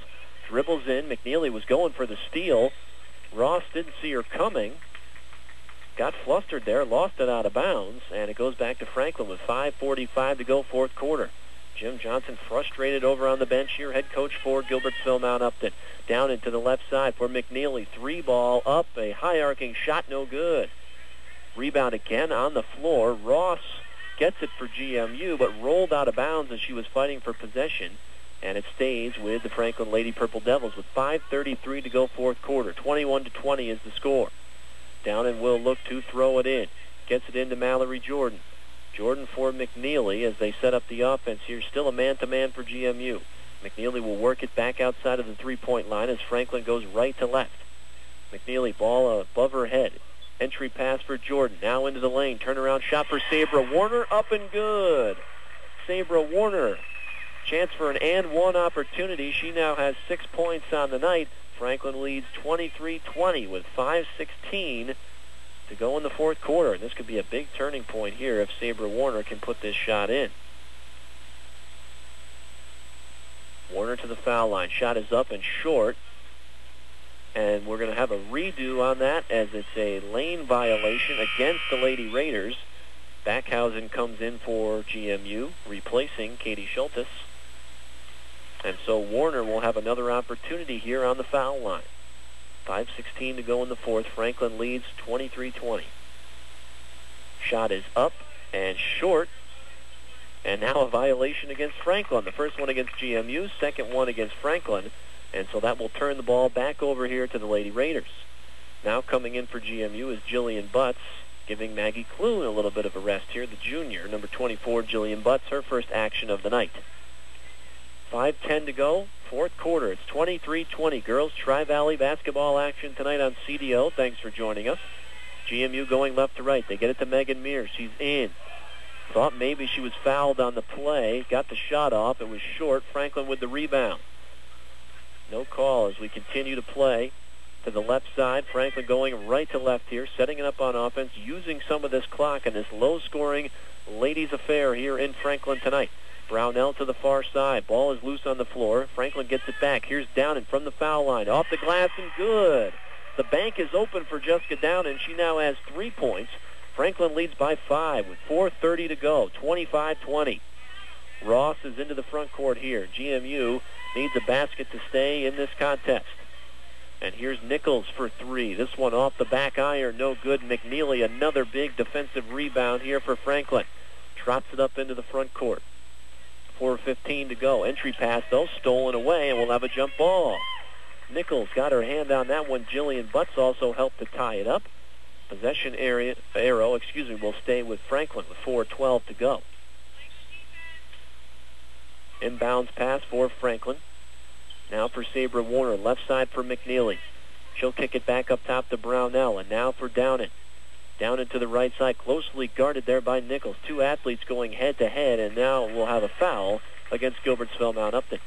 dribbles in. McNeely was going for the steal. Ross didn't see her coming. Got flustered there, lost it out of bounds, and it goes back to Franklin with five forty-five to go, fourth quarter. Jim Johnson frustrated over on the bench here, head coach for Gilbertsville Mount Upton. Down into the left side for McNeely. Three ball up, a high arcing shot, no good. Rebound again on the floor. Ross gets it for G M U, but rolled out of bounds as she was fighting for possession. And it stays with the Franklin Lady Purple Devils with five thirty-three to go, fourth quarter. twenty-one to twenty is the score. Downen will look to throw it in. Gets it into Mallory Jordan. Jordan for McNeely as they set up the offense here. Still a man-to-man for G M U. McNeely will work it back outside of the three-point line as Franklin goes right to left. McNeely, ball above her head. Entry pass for Jordan. Now into the lane. Turnaround shot for Sabra Warner. Up and good. Sabra Warner. Chance for an and one opportunity. She now has six points on the night. Franklin leads twenty-three twenty with five sixteen to go in the fourth quarter. And this could be a big turning point here if Sabra Warner can put this shot in. Warner to the foul line. Shot is up and short. And we're going to have a redo on that as it's a lane violation against the Lady Raiders. Backhausen comes in for G M U, replacing Katie Schultes. And so Warner will have another opportunity here on the foul line. five sixteen to go in the fourth. Franklin leads twenty-three twenty. Shot is up and short. And now a violation against Franklin. The first one against G M U, second one against Franklin. And so that will turn the ball back over here to the Lady Raiders. Now coming in for G M U is Jillian Butts, giving Maggie Clune a little bit of a rest here. The junior, number twenty-four, Jillian Butts, her first action of the night. five ten to go, fourth quarter. It's twenty-three twenty. Girls Tri-Valley basketball action tonight on C D O. Thanks for joining us. G M U going left to right. They get it to Megan Mears. She's in. Thought maybe she was fouled on the play. Got the shot off. It was short. Franklin with the rebound. No call as we continue to play to the left side. Franklin going right to left here, setting it up on offense, using some of this clock in this low-scoring ladies' affair here in Franklin tonight. Brownell to the far side. Ball is loose on the floor. Franklin gets it back. Here's Downen from the foul line. Off the glass and good. The bank is open for Jessica Downen. She now has three points. Franklin leads by five with four thirty to go, twenty-five twenty. Ross is into the front court here. G M U needs a basket to stay in this contest. And here's Nichols for three. This one off the back iron, no good. McNeely, another big defensive rebound here for Franklin. Trots it up into the front court. four fifteen to go. Entry pass, though, stolen away, and we'll have a jump ball. Nichols got her hand on that one. Jillian Butts also helped to tie it up. Possession area arrow, excuse me, will stay with Franklin with four twelve to go. Inbounds pass for Franklin. Now for Sabra Warner, left side for McNeely. She'll kick it back up top to Brownell, and now for Downen. Downen to the right side, closely guarded there by Nichols. Two athletes going head-to-head, and now we'll have a foul against Gilbertsville Mount Upton.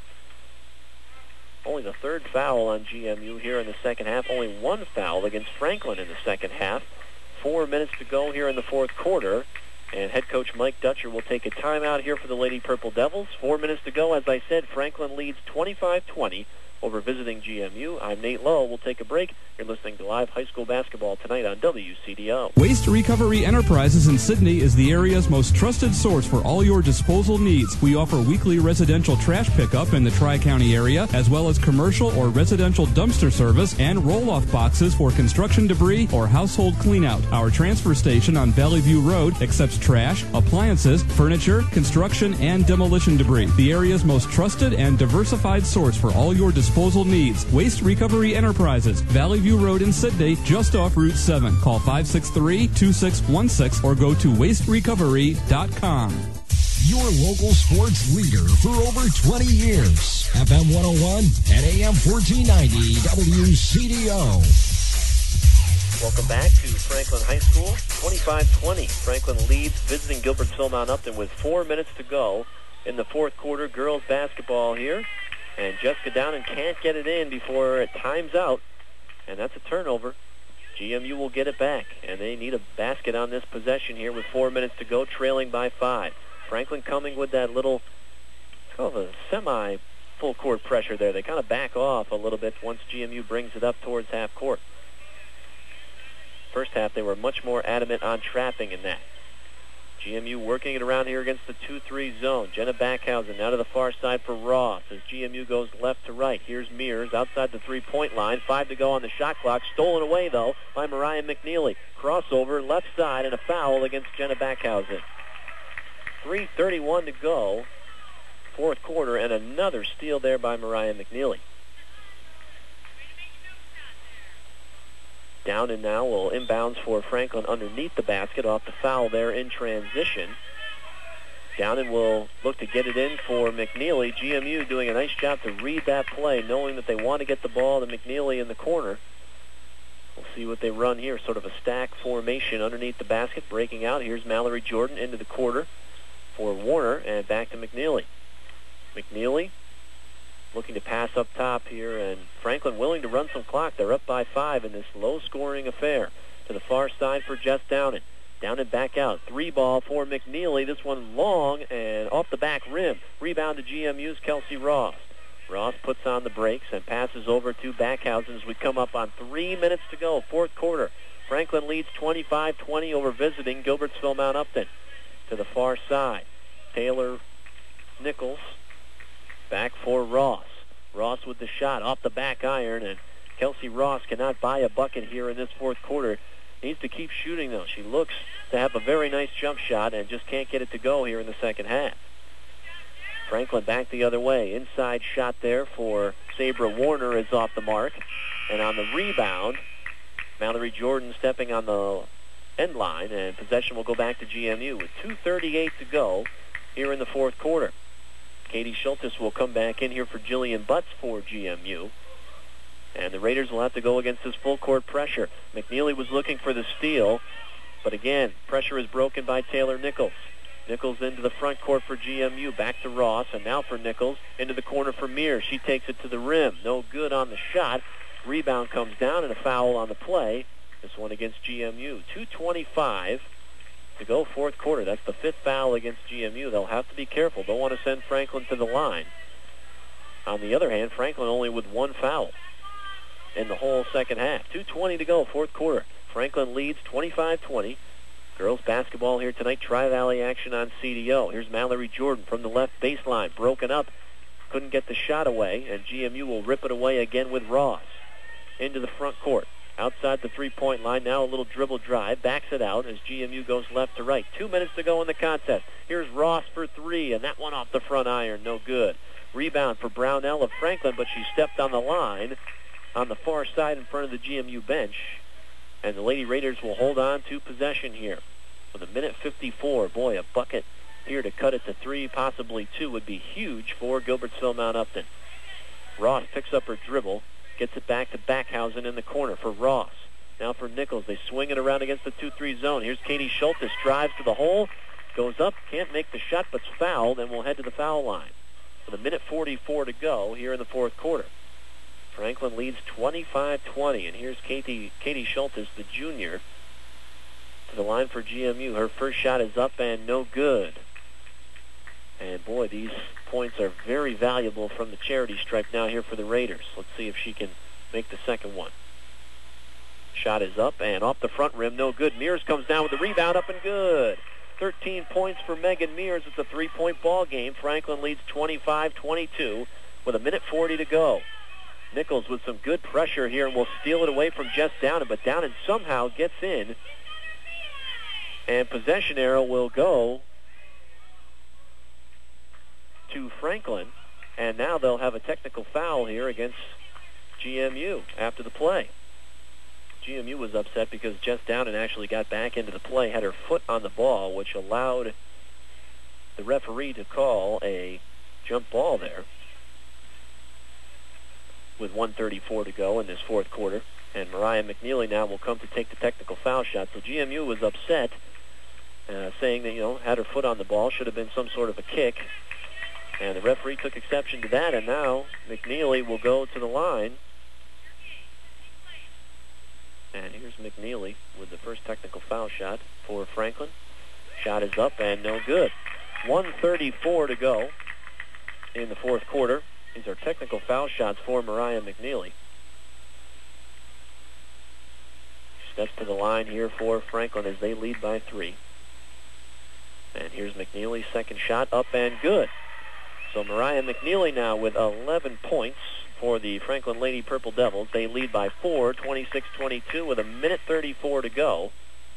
Only the third foul on G M U here in the second half. Only one foul against Franklin in the second half. Four minutes to go here in the fourth quarter. And head coach Mike Dutcher will take a timeout here for the Lady Purple Devils. Four minutes to go. As I said, Franklin leads twenty-five twenty over visiting G M U. I'm Nate Lowe. We'll take a break. You're listening to live high school basketball tonight on W C D O. Waste Recovery Enterprises in Sydney is the area's most trusted source for all your disposal needs. We offer weekly residential trash pickup in the Tri-County area, as well as commercial or residential dumpster service and roll-off boxes for construction debris or household cleanout. Our transfer station on Valley View Road accepts trash, appliances, furniture, construction, and demolition debris. The area's most trusted and diversified source for all your disposal needs. Waste Recovery Enterprises, Valley View Road in Sydney, just off Route seven. Call five six three, two six one six or go to waste recovery dot com. Your local sports leader for over twenty years. F M one oh one and A M fourteen ninety W C D O. Welcome back to Franklin High School. twenty-five twenty. Franklin leads visiting Gilbertsville Mount Upton with four minutes to go in the fourth quarter. Girls basketball here. And Jessica Downen can't get it in before it times out. And that's a turnover. G M U will get it back. And they need a basket on this possession here with four minutes to go, trailing by five. Franklin coming with that little, kind of a semi full court pressure there. They kind of back off a little bit once G M U brings it up towards half court. First half, they were much more adamant on trapping in that. G M U working it around here against the two three zone. Jenna Backhausen now to the far side for Ross as G M U goes left to right. Here's Mears outside the three-point line. Five to go on the shot clock. Stolen away, though, by Mariah McNeely. Crossover, left side, and a foul against Jenna Backhausen. three thirty-one to go, fourth quarter, and another steal there by Mariah McNeely. Down and now will inbounds for Franklin underneath the basket off the foul there in transition. Down and will look to get it in for McNeely. G M U doing a nice job to read that play, knowing that they want to get the ball to McNeely in the corner. We'll see what they run here, sort of a stack formation underneath the basket. Breaking out, here's Mallory Jordan into the quarter for Warner, and back to McNeely. McNeely looking to pass up top here, and Franklin willing to run some clock. They're up by five in this low-scoring affair. To the far side for Jess Downen. Downen back out. Three ball for McNeely. This one long and off the back rim. Rebound to G M U's Kelsey Ross. Ross puts on the brakes and passes over to Backhausen as we come up on three minutes to go, fourth quarter. Franklin leads twenty-five twenty over visiting Gilbertsville Mount Upton. To the far side, Taylor Nichols back for Ross. Ross with the shot off the back iron, and Kelsey Ross cannot buy a bucket here in this fourth quarter. Needs to keep shooting, though. She looks to have a very nice jump shot and just can't get it to go here in the second half. Franklin back the other way. Inside shot there for Sabra Warner is off the mark. And on the rebound, Mallory Jordan stepping on the end line, and possession will go back to G M U with two thirty-eight to go here in the fourth quarter. Katie Schultes will come back in here for Jillian Butts for G M U. And the Raiders will have to go against this full court pressure. McNeely was looking for the steal, but again, pressure is broken by Taylor Nichols. Nichols into the front court for G M U, back to Ross, and now for Nichols, into the corner for Mears. She takes it to the rim. No good on the shot. Rebound comes down and a foul on the play. This one against G M U. two twenty-five to go, fourth quarter. That's the fifth foul against G M U. They'll have to be careful. Don't want to send Franklin to the line. On the other hand, Franklin only with one foul in the whole second half. two twenty to go, fourth quarter. Franklin leads twenty-five twenty. Girls basketball here tonight. Tri-Valley action on C D O. Here's Mallory Jordan from the left baseline. Broken up. Couldn't get the shot away, and G M U will rip it away again with Ross. Into the front court. Outside the three-point line, now a little dribble drive. Backs it out as G M U goes left to right. Two minutes to go in the contest. Here's Ross for three, and that one off the front iron. No good. Rebound for Brownell of Franklin, but she stepped on the line on the far side in front of the G M U bench. And the Lady Raiders will hold on to possession here. With a minute fifty-four, boy, a bucket here to cut it to three, possibly two, would be huge for Gilbertsville Mount Upton. Ross picks up her dribble. Gets it back to Backhausen in the corner for Ross. Now for Nichols. They swing it around against the two three zone. Here's Katie Schultes. Drives to the hole. Goes up. Can't make the shot, but's fouled, and will head to the foul line. With a minute forty-four to go here in the fourth quarter. Franklin leads twenty-five twenty. And here's Katie, Katie Schultes, the junior, to the line for G M U. Her first shot is up and no good. And boy, these points are very valuable from the charity stripe now here for the Raiders. Let's see if she can make the second one. Shot is up and off the front rim, no good. Mears comes down with the rebound, up and good. thirteen points for Megan Mears. It's a three-point ball game. Franklin leads twenty-five twenty-two with a minute forty to go. Nichols with some good pressure here and will steal it away from Jess Downen, but Downen somehow gets in. And possession arrow will go to Franklin, and now they'll have a technical foul here against G M U after the play. G M U was upset because Jess Downen actually got back into the play, had her foot on the ball, which allowed the referee to call a jump ball there with one thirty-four to go in this fourth quarter. And Mariah McNeely now will come to take the technical foul shot. So G M U was upset, uh, saying that, you know, had her foot on the ball, should have been some sort of a kick. And the referee took exception to that, and now McNeely will go to the line. And here's McNeely with the first technical foul shot for Franklin. Shot is up and no good. one thirty-four to go in the fourth quarter. These are technical foul shots for Mariah McNeely. Steps to the line here for Franklin as they lead by three. And here's McNeely's second shot, up and good. So Mariah McNeely now with eleven points for the Franklin Lady Purple Devils. They lead by four, twenty-six twenty-two, with a minute thirty-four to go.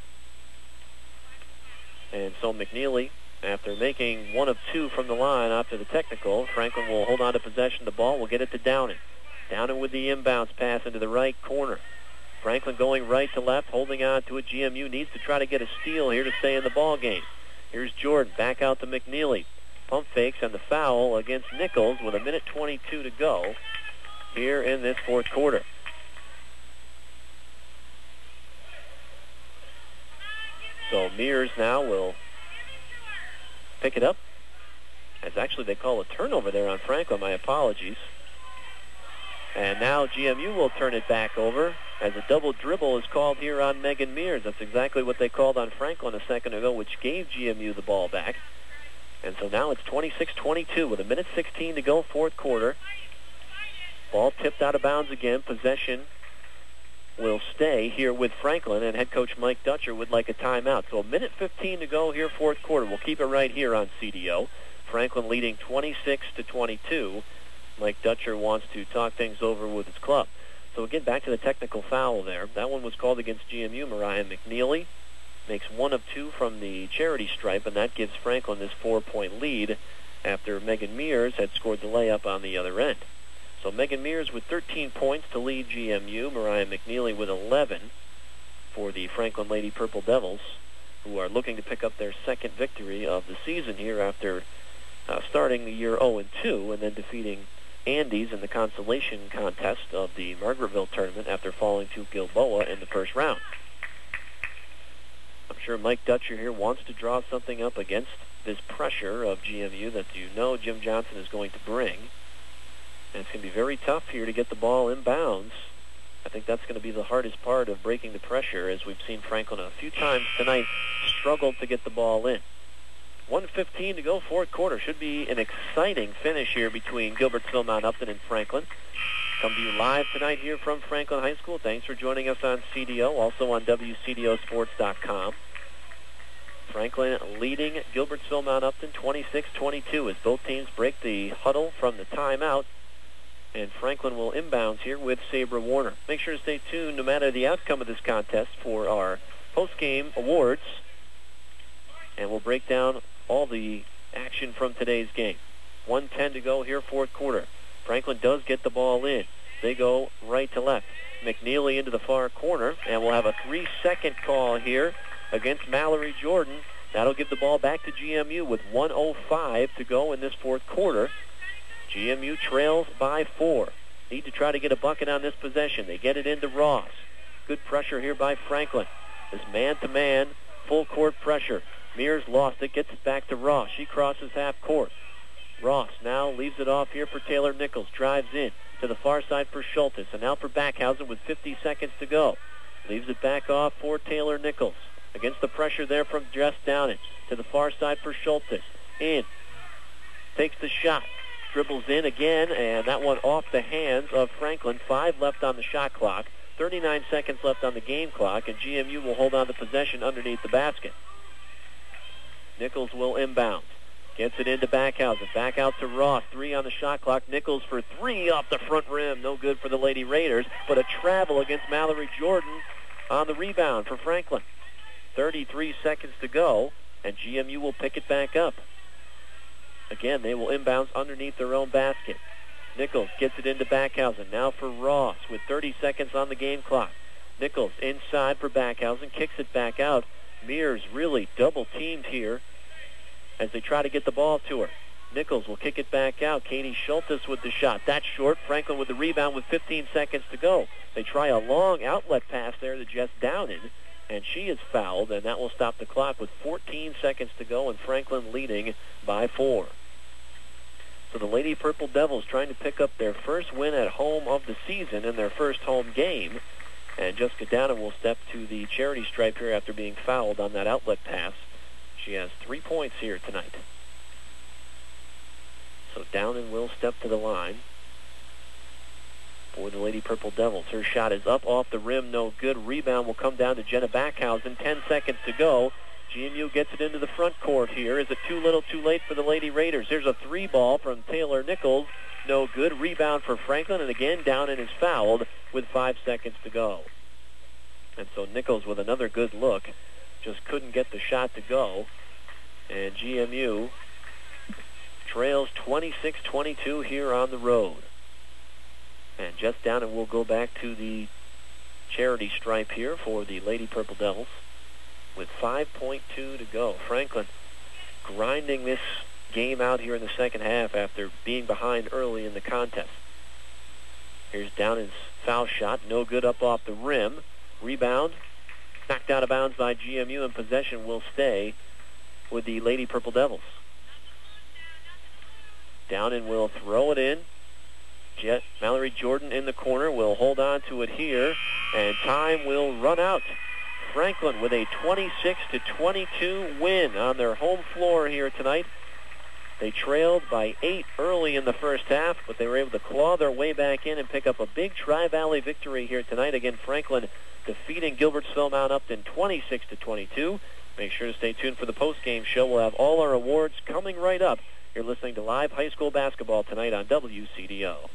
And so McNeely, after making one of two from the line after the technical, Franklin will hold on to possession of the ball. Will get it to Downing. Downing with the inbounds pass into the right corner. Franklin going right to left, holding on to it. G M U needs to try to get a steal here to stay in the ball game. Here's Jordan, back out to McNeely. Pump fakes and the foul against Nichols with a minute twenty-two to go here in this fourth quarter. So Mears now will pick it up. As actually they call a turnover there on Franklin. My apologies. And now G M U will turn it back over as a double dribble is called here on Megan Mears. That's exactly what they called on Franklin a second ago, which gave G M U the ball back. And so now it's twenty-six twenty-two with a minute sixteen to go, fourth quarter. Ball tipped out of bounds again. Possession will stay here with Franklin, and head coach Mike Dutcher would like a timeout. So a minute fifteen to go here, fourth quarter. We'll keep it right here on C D O. Franklin leading twenty-six to twenty-two. Mike Dutcher wants to talk things over with his club. So again, back to the technical foul there. That one was called against G M U. Mariah McNeely makes one of two from the charity stripe, and that gives Franklin this four-point lead after Megan Mears had scored the layup on the other end. So Megan Mears with thirteen points to lead G M U. Mariah McNeely with eleven for the Franklin Lady Purple Devils, who are looking to pick up their second victory of the season here after uh, starting the year oh and two and then defeating Andes in the consolation contest of the Margaretville tournament after falling to Gilboa in the first round. I'm sure Mike Dutcher here wants to draw something up against this pressure of G M U that you know Jim Johnson is going to bring. And it's going to be very tough here to get the ball in bounds. I think that's going to be the hardest part of breaking the pressure, as we've seen Franklin a few times tonight struggle to get the ball in. one fifteen to go, fourth quarter. Should be an exciting finish here between Gilbertsville, Mount Upton, and Franklin. Come to you live tonight here from Franklin High School. Thanks for joining us on C D O, also on W C D O sports dot com. Franklin leading Gilbertsville, Mount Upton twenty-six twenty-two as both teams break the huddle from the timeout. And Franklin will inbounds here with Sabra Warner. Make sure to stay tuned no matter the outcome of this contest for our post-game awards. And we'll break down all the action from today's game. one ten to go here, fourth quarter. Franklin does get the ball in. They go right to left. McNeely into the far corner, and we'll have a three-second call here against Mallory Jordan. That'll give the ball back to G M U with one oh five to go in this fourth quarter. G M U trails by four. Need to try to get a bucket on this possession. They get it into Ross. Good pressure here by Franklin. This man-to-man, full-court pressure. Mears lost it, gets it back to Ross. She crosses half court. Ross now leaves it off here for Taylor Nichols. Drives in to the far side for Schultes. And now for Backhausen with fifty seconds to go. Leaves it back off for Taylor Nichols. Against the pressure there from Jess Downing. To the far side for Schultes. In. Takes the shot. Dribbles in again, and that one off the hands of Franklin. Five left on the shot clock. thirty-nine seconds left on the game clock, and G M U will hold on to possession underneath the basket. Nichols will inbound. Gets it into Backhausen. Back out to Ross. Three on the shot clock. Nichols for three off the front rim. No good for the Lady Raiders, but a travel against Mallory Jordan on the rebound for Franklin. thirty-three seconds to go, and G M U will pick it back up. Again, they will inbounds underneath their own basket. Nichols gets it into Backhausen. Now for Ross with thirty seconds on the game clock. Nichols inside for Backhausen. Kicks it back out. Mears really double-teamed here as they try to get the ball to her. Nichols will kick it back out. Katie Schultes with the shot. That's short. Franklin with the rebound with fifteen seconds to go. They try a long outlet pass there to Jess Downing, and she is fouled, and that will stop the clock with fourteen seconds to go, and Franklin leading by four. So the Lady Purple Devils trying to pick up their first win at home of the season in their first home game. And Jessica Downing will step to the charity stripe here after being fouled on that outlet pass. She has three points here tonight. So Downen will step to the line for the Lady Purple Devils. Her shot is up off the rim, no good. Rebound will come down to Jenna Backhausen. Ten seconds to go. G M U gets it into the front court here. Is it too little, too late for the Lady Raiders? Here's a three ball from Taylor Nichols. No good. Rebound for Franklin, and again, Downen is fouled with five seconds to go. And so Nichols with another good look. Just couldn't get the shot to go. And G M U trails twenty-six twenty-two here on the road. And Jess Downen will go back to the charity stripe here for the Lady Purple Devils with five point two to go. Franklin grinding this game out here in the second half after being behind early in the contest. Here's Downen's foul shot, no good up off the rim. Rebound, knocked out of bounds by G M U, and possession will stay with the Lady Purple Devils. Downen will throw it in. Jet Mallory Jordan in the corner will hold on to it here, and time will run out. Franklin with a twenty-six to twenty-two win on their home floor here tonight. They trailed by eight early in the first half, but they were able to claw their way back in and pick up a big Tri-Valley victory here tonight. Again, Franklin defeating Gilbertsville Mount Upton twenty-six to twenty-two. Make sure to stay tuned for the post-game show. We'll have all our awards coming right up. You're listening to live high school basketball tonight on W C D O.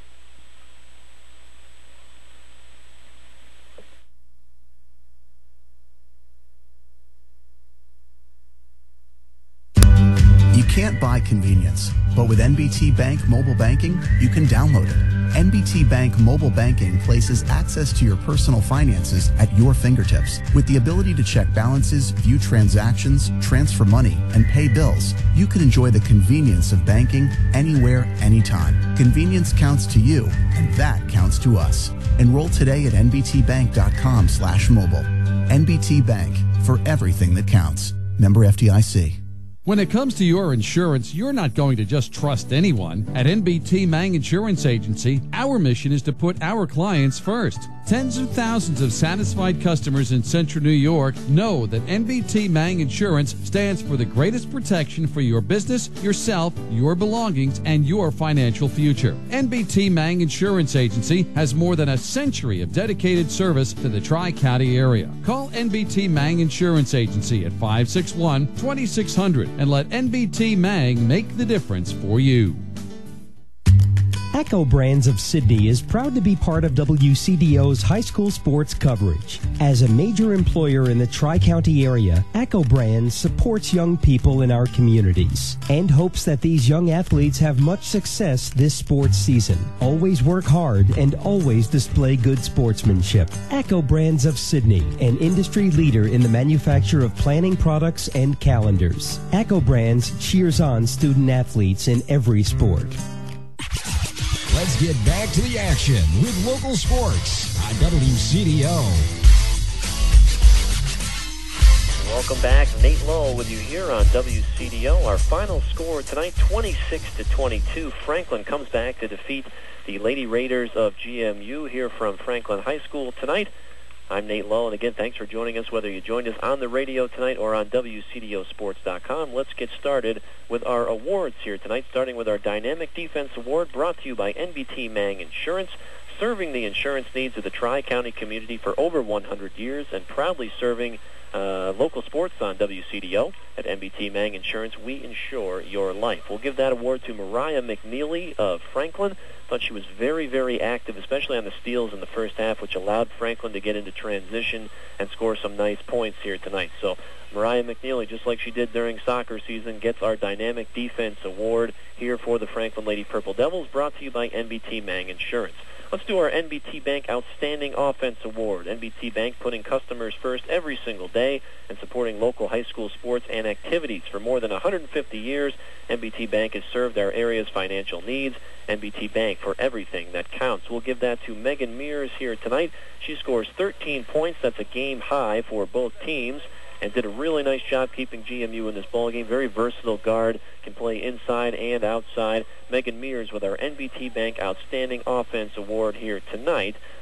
You can't buy convenience, but with N B T Bank Mobile Banking, you can download it. N B T Bank Mobile Banking places access to your personal finances at your fingertips. With the ability to check balances, view transactions, transfer money, and pay bills, you can enjoy the convenience of banking anywhere, anytime. Convenience counts to you, and that counts to us. Enroll today at nbtbank.com slash mobile. N B T Bank, for everything that counts. Member F D I C. When it comes to your insurance, you're not going to just trust anyone. At N B T Mang Insurance Agency, our mission is to put our clients first. Tens of thousands of satisfied customers in Central New York know that N B T Mang Insurance stands for the greatest protection for your business, yourself, your belongings, and your financial future. N B T Mang Insurance Agency has more than a century of dedicated service to the Tri-County area. Call N B T Mang Insurance Agency at five six one, two six zero zero and let N B T Mang make the difference for you. Echo Brands of Sydney is proud to be part of W C D O's high school sports coverage. As a major employer in the Tri-County area, Echo Brands supports young people in our communities and hopes that these young athletes have much success this sports season. Always work hard and always display good sportsmanship. Echo Brands of Sydney, an industry leader in the manufacture of planning products and calendars. Echo Brands cheers on student athletes in every sport. Let's get back to the action with local sports on W C D O. Welcome back. Nate Lowe with you here on W C D O. Our final score tonight, twenty-six to twenty-two. Franklin comes back to defeat the Lady Raiders of G M U here from Franklin High School tonight. I'm Nate Lowe, and again, thanks for joining us, whether you joined us on the radio tonight or on W C D O sports dot com. Let's get started with our awards here tonight, starting with our Dynamic Defense Award, brought to you by N B T Mang Insurance, serving the insurance needs of the Tri-County community for over one hundred years and proudly serving uh, local sports on W C D O. At N B T Mang Insurance, we insure your life. We'll give that award to Mariah McNeely of Franklin. Thought she was very, very active, especially on the steals in the first half, which allowed Franklin to get into transition and score some nice points here tonight. So Mariah McNeely, just like she did during soccer season, gets our Dynamic Defense Award here for the Franklin Lady Purple Devils, brought to you by N B T Mang Insurance. Let's do our N B T Bank Outstanding Offense Award. N B T Bank putting customers first every single day and supporting local high school sports and activities. For more than one hundred fifty years, N B T Bank has served our area's financial needs. N B T Bank, for everything that counts. We'll give that to Megan Mears here tonight. She scores thirteen points. That's a game high for both teams, and did a really nice job keeping G M U in this ballgame. Very versatile guard, can play inside and outside. Megan Mears with our N B T Bank Outstanding Offense Award here tonight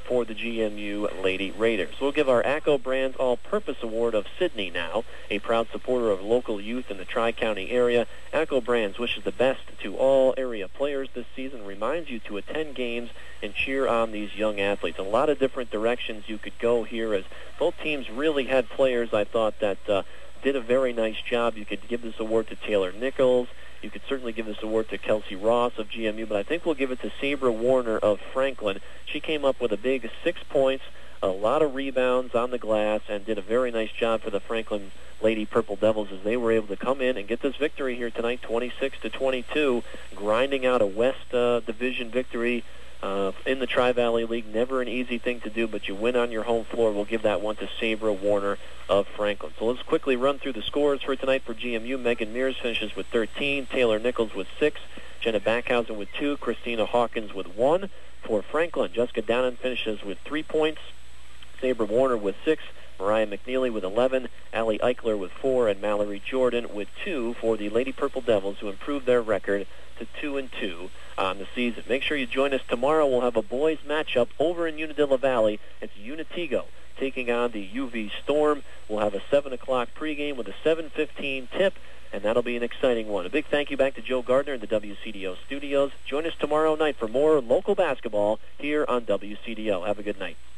for the G M U Lady Raiders. We'll give our ACCO Brands All-Purpose Award of Sydney now. A proud supporter of local youth in the Tri-County area, ACCO Brands wishes the best to all area players this season, reminds you to attend games and cheer on these young athletes. A lot of different directions you could go here, as both teams really had players, I thought, that uh, did a very nice job. You could give this award to Taylor Nichols. You could certainly give this award to Kelsey Ross of G M U, but I think we'll give it to Sabra Warner of Franklin. She came up with a big six points, a lot of rebounds on the glass, and did a very nice job for the Franklin Lady Purple Devils as they were able to come in and get this victory here tonight, twenty-six to twenty-two, grinding out a West uh, Division victory uh, in the Tri-Valley League. Never an easy thing to do, but you win on your home floor. We'll give that one to Sabra Warner of Franklin. So let's quickly run through the scores for tonight for G M U. Megan Mears finishes with thirteen, Taylor Nichols with six, Jenna Backhausen with two, Christina Hawkins with one. For Franklin, Jessica Downen finishes with three points, Sabra Warner with six, Mariah McNeely with eleven, Allie Eichler with four, and Mallory Jordan with two for the Lady Purple Devils, who improved their record to two and two on the season. Make sure you join us tomorrow. We'll have a boys matchup over in Unadilla Valley. It's Unatigo taking on the U V Storm. We'll have a seven o'clock pregame with a seven fifteen tip, and that'll be an exciting one. A big thank you back to Joe Gardner in the W C D O studios. Join us tomorrow night for more local basketball here on W C D O. Have a good night.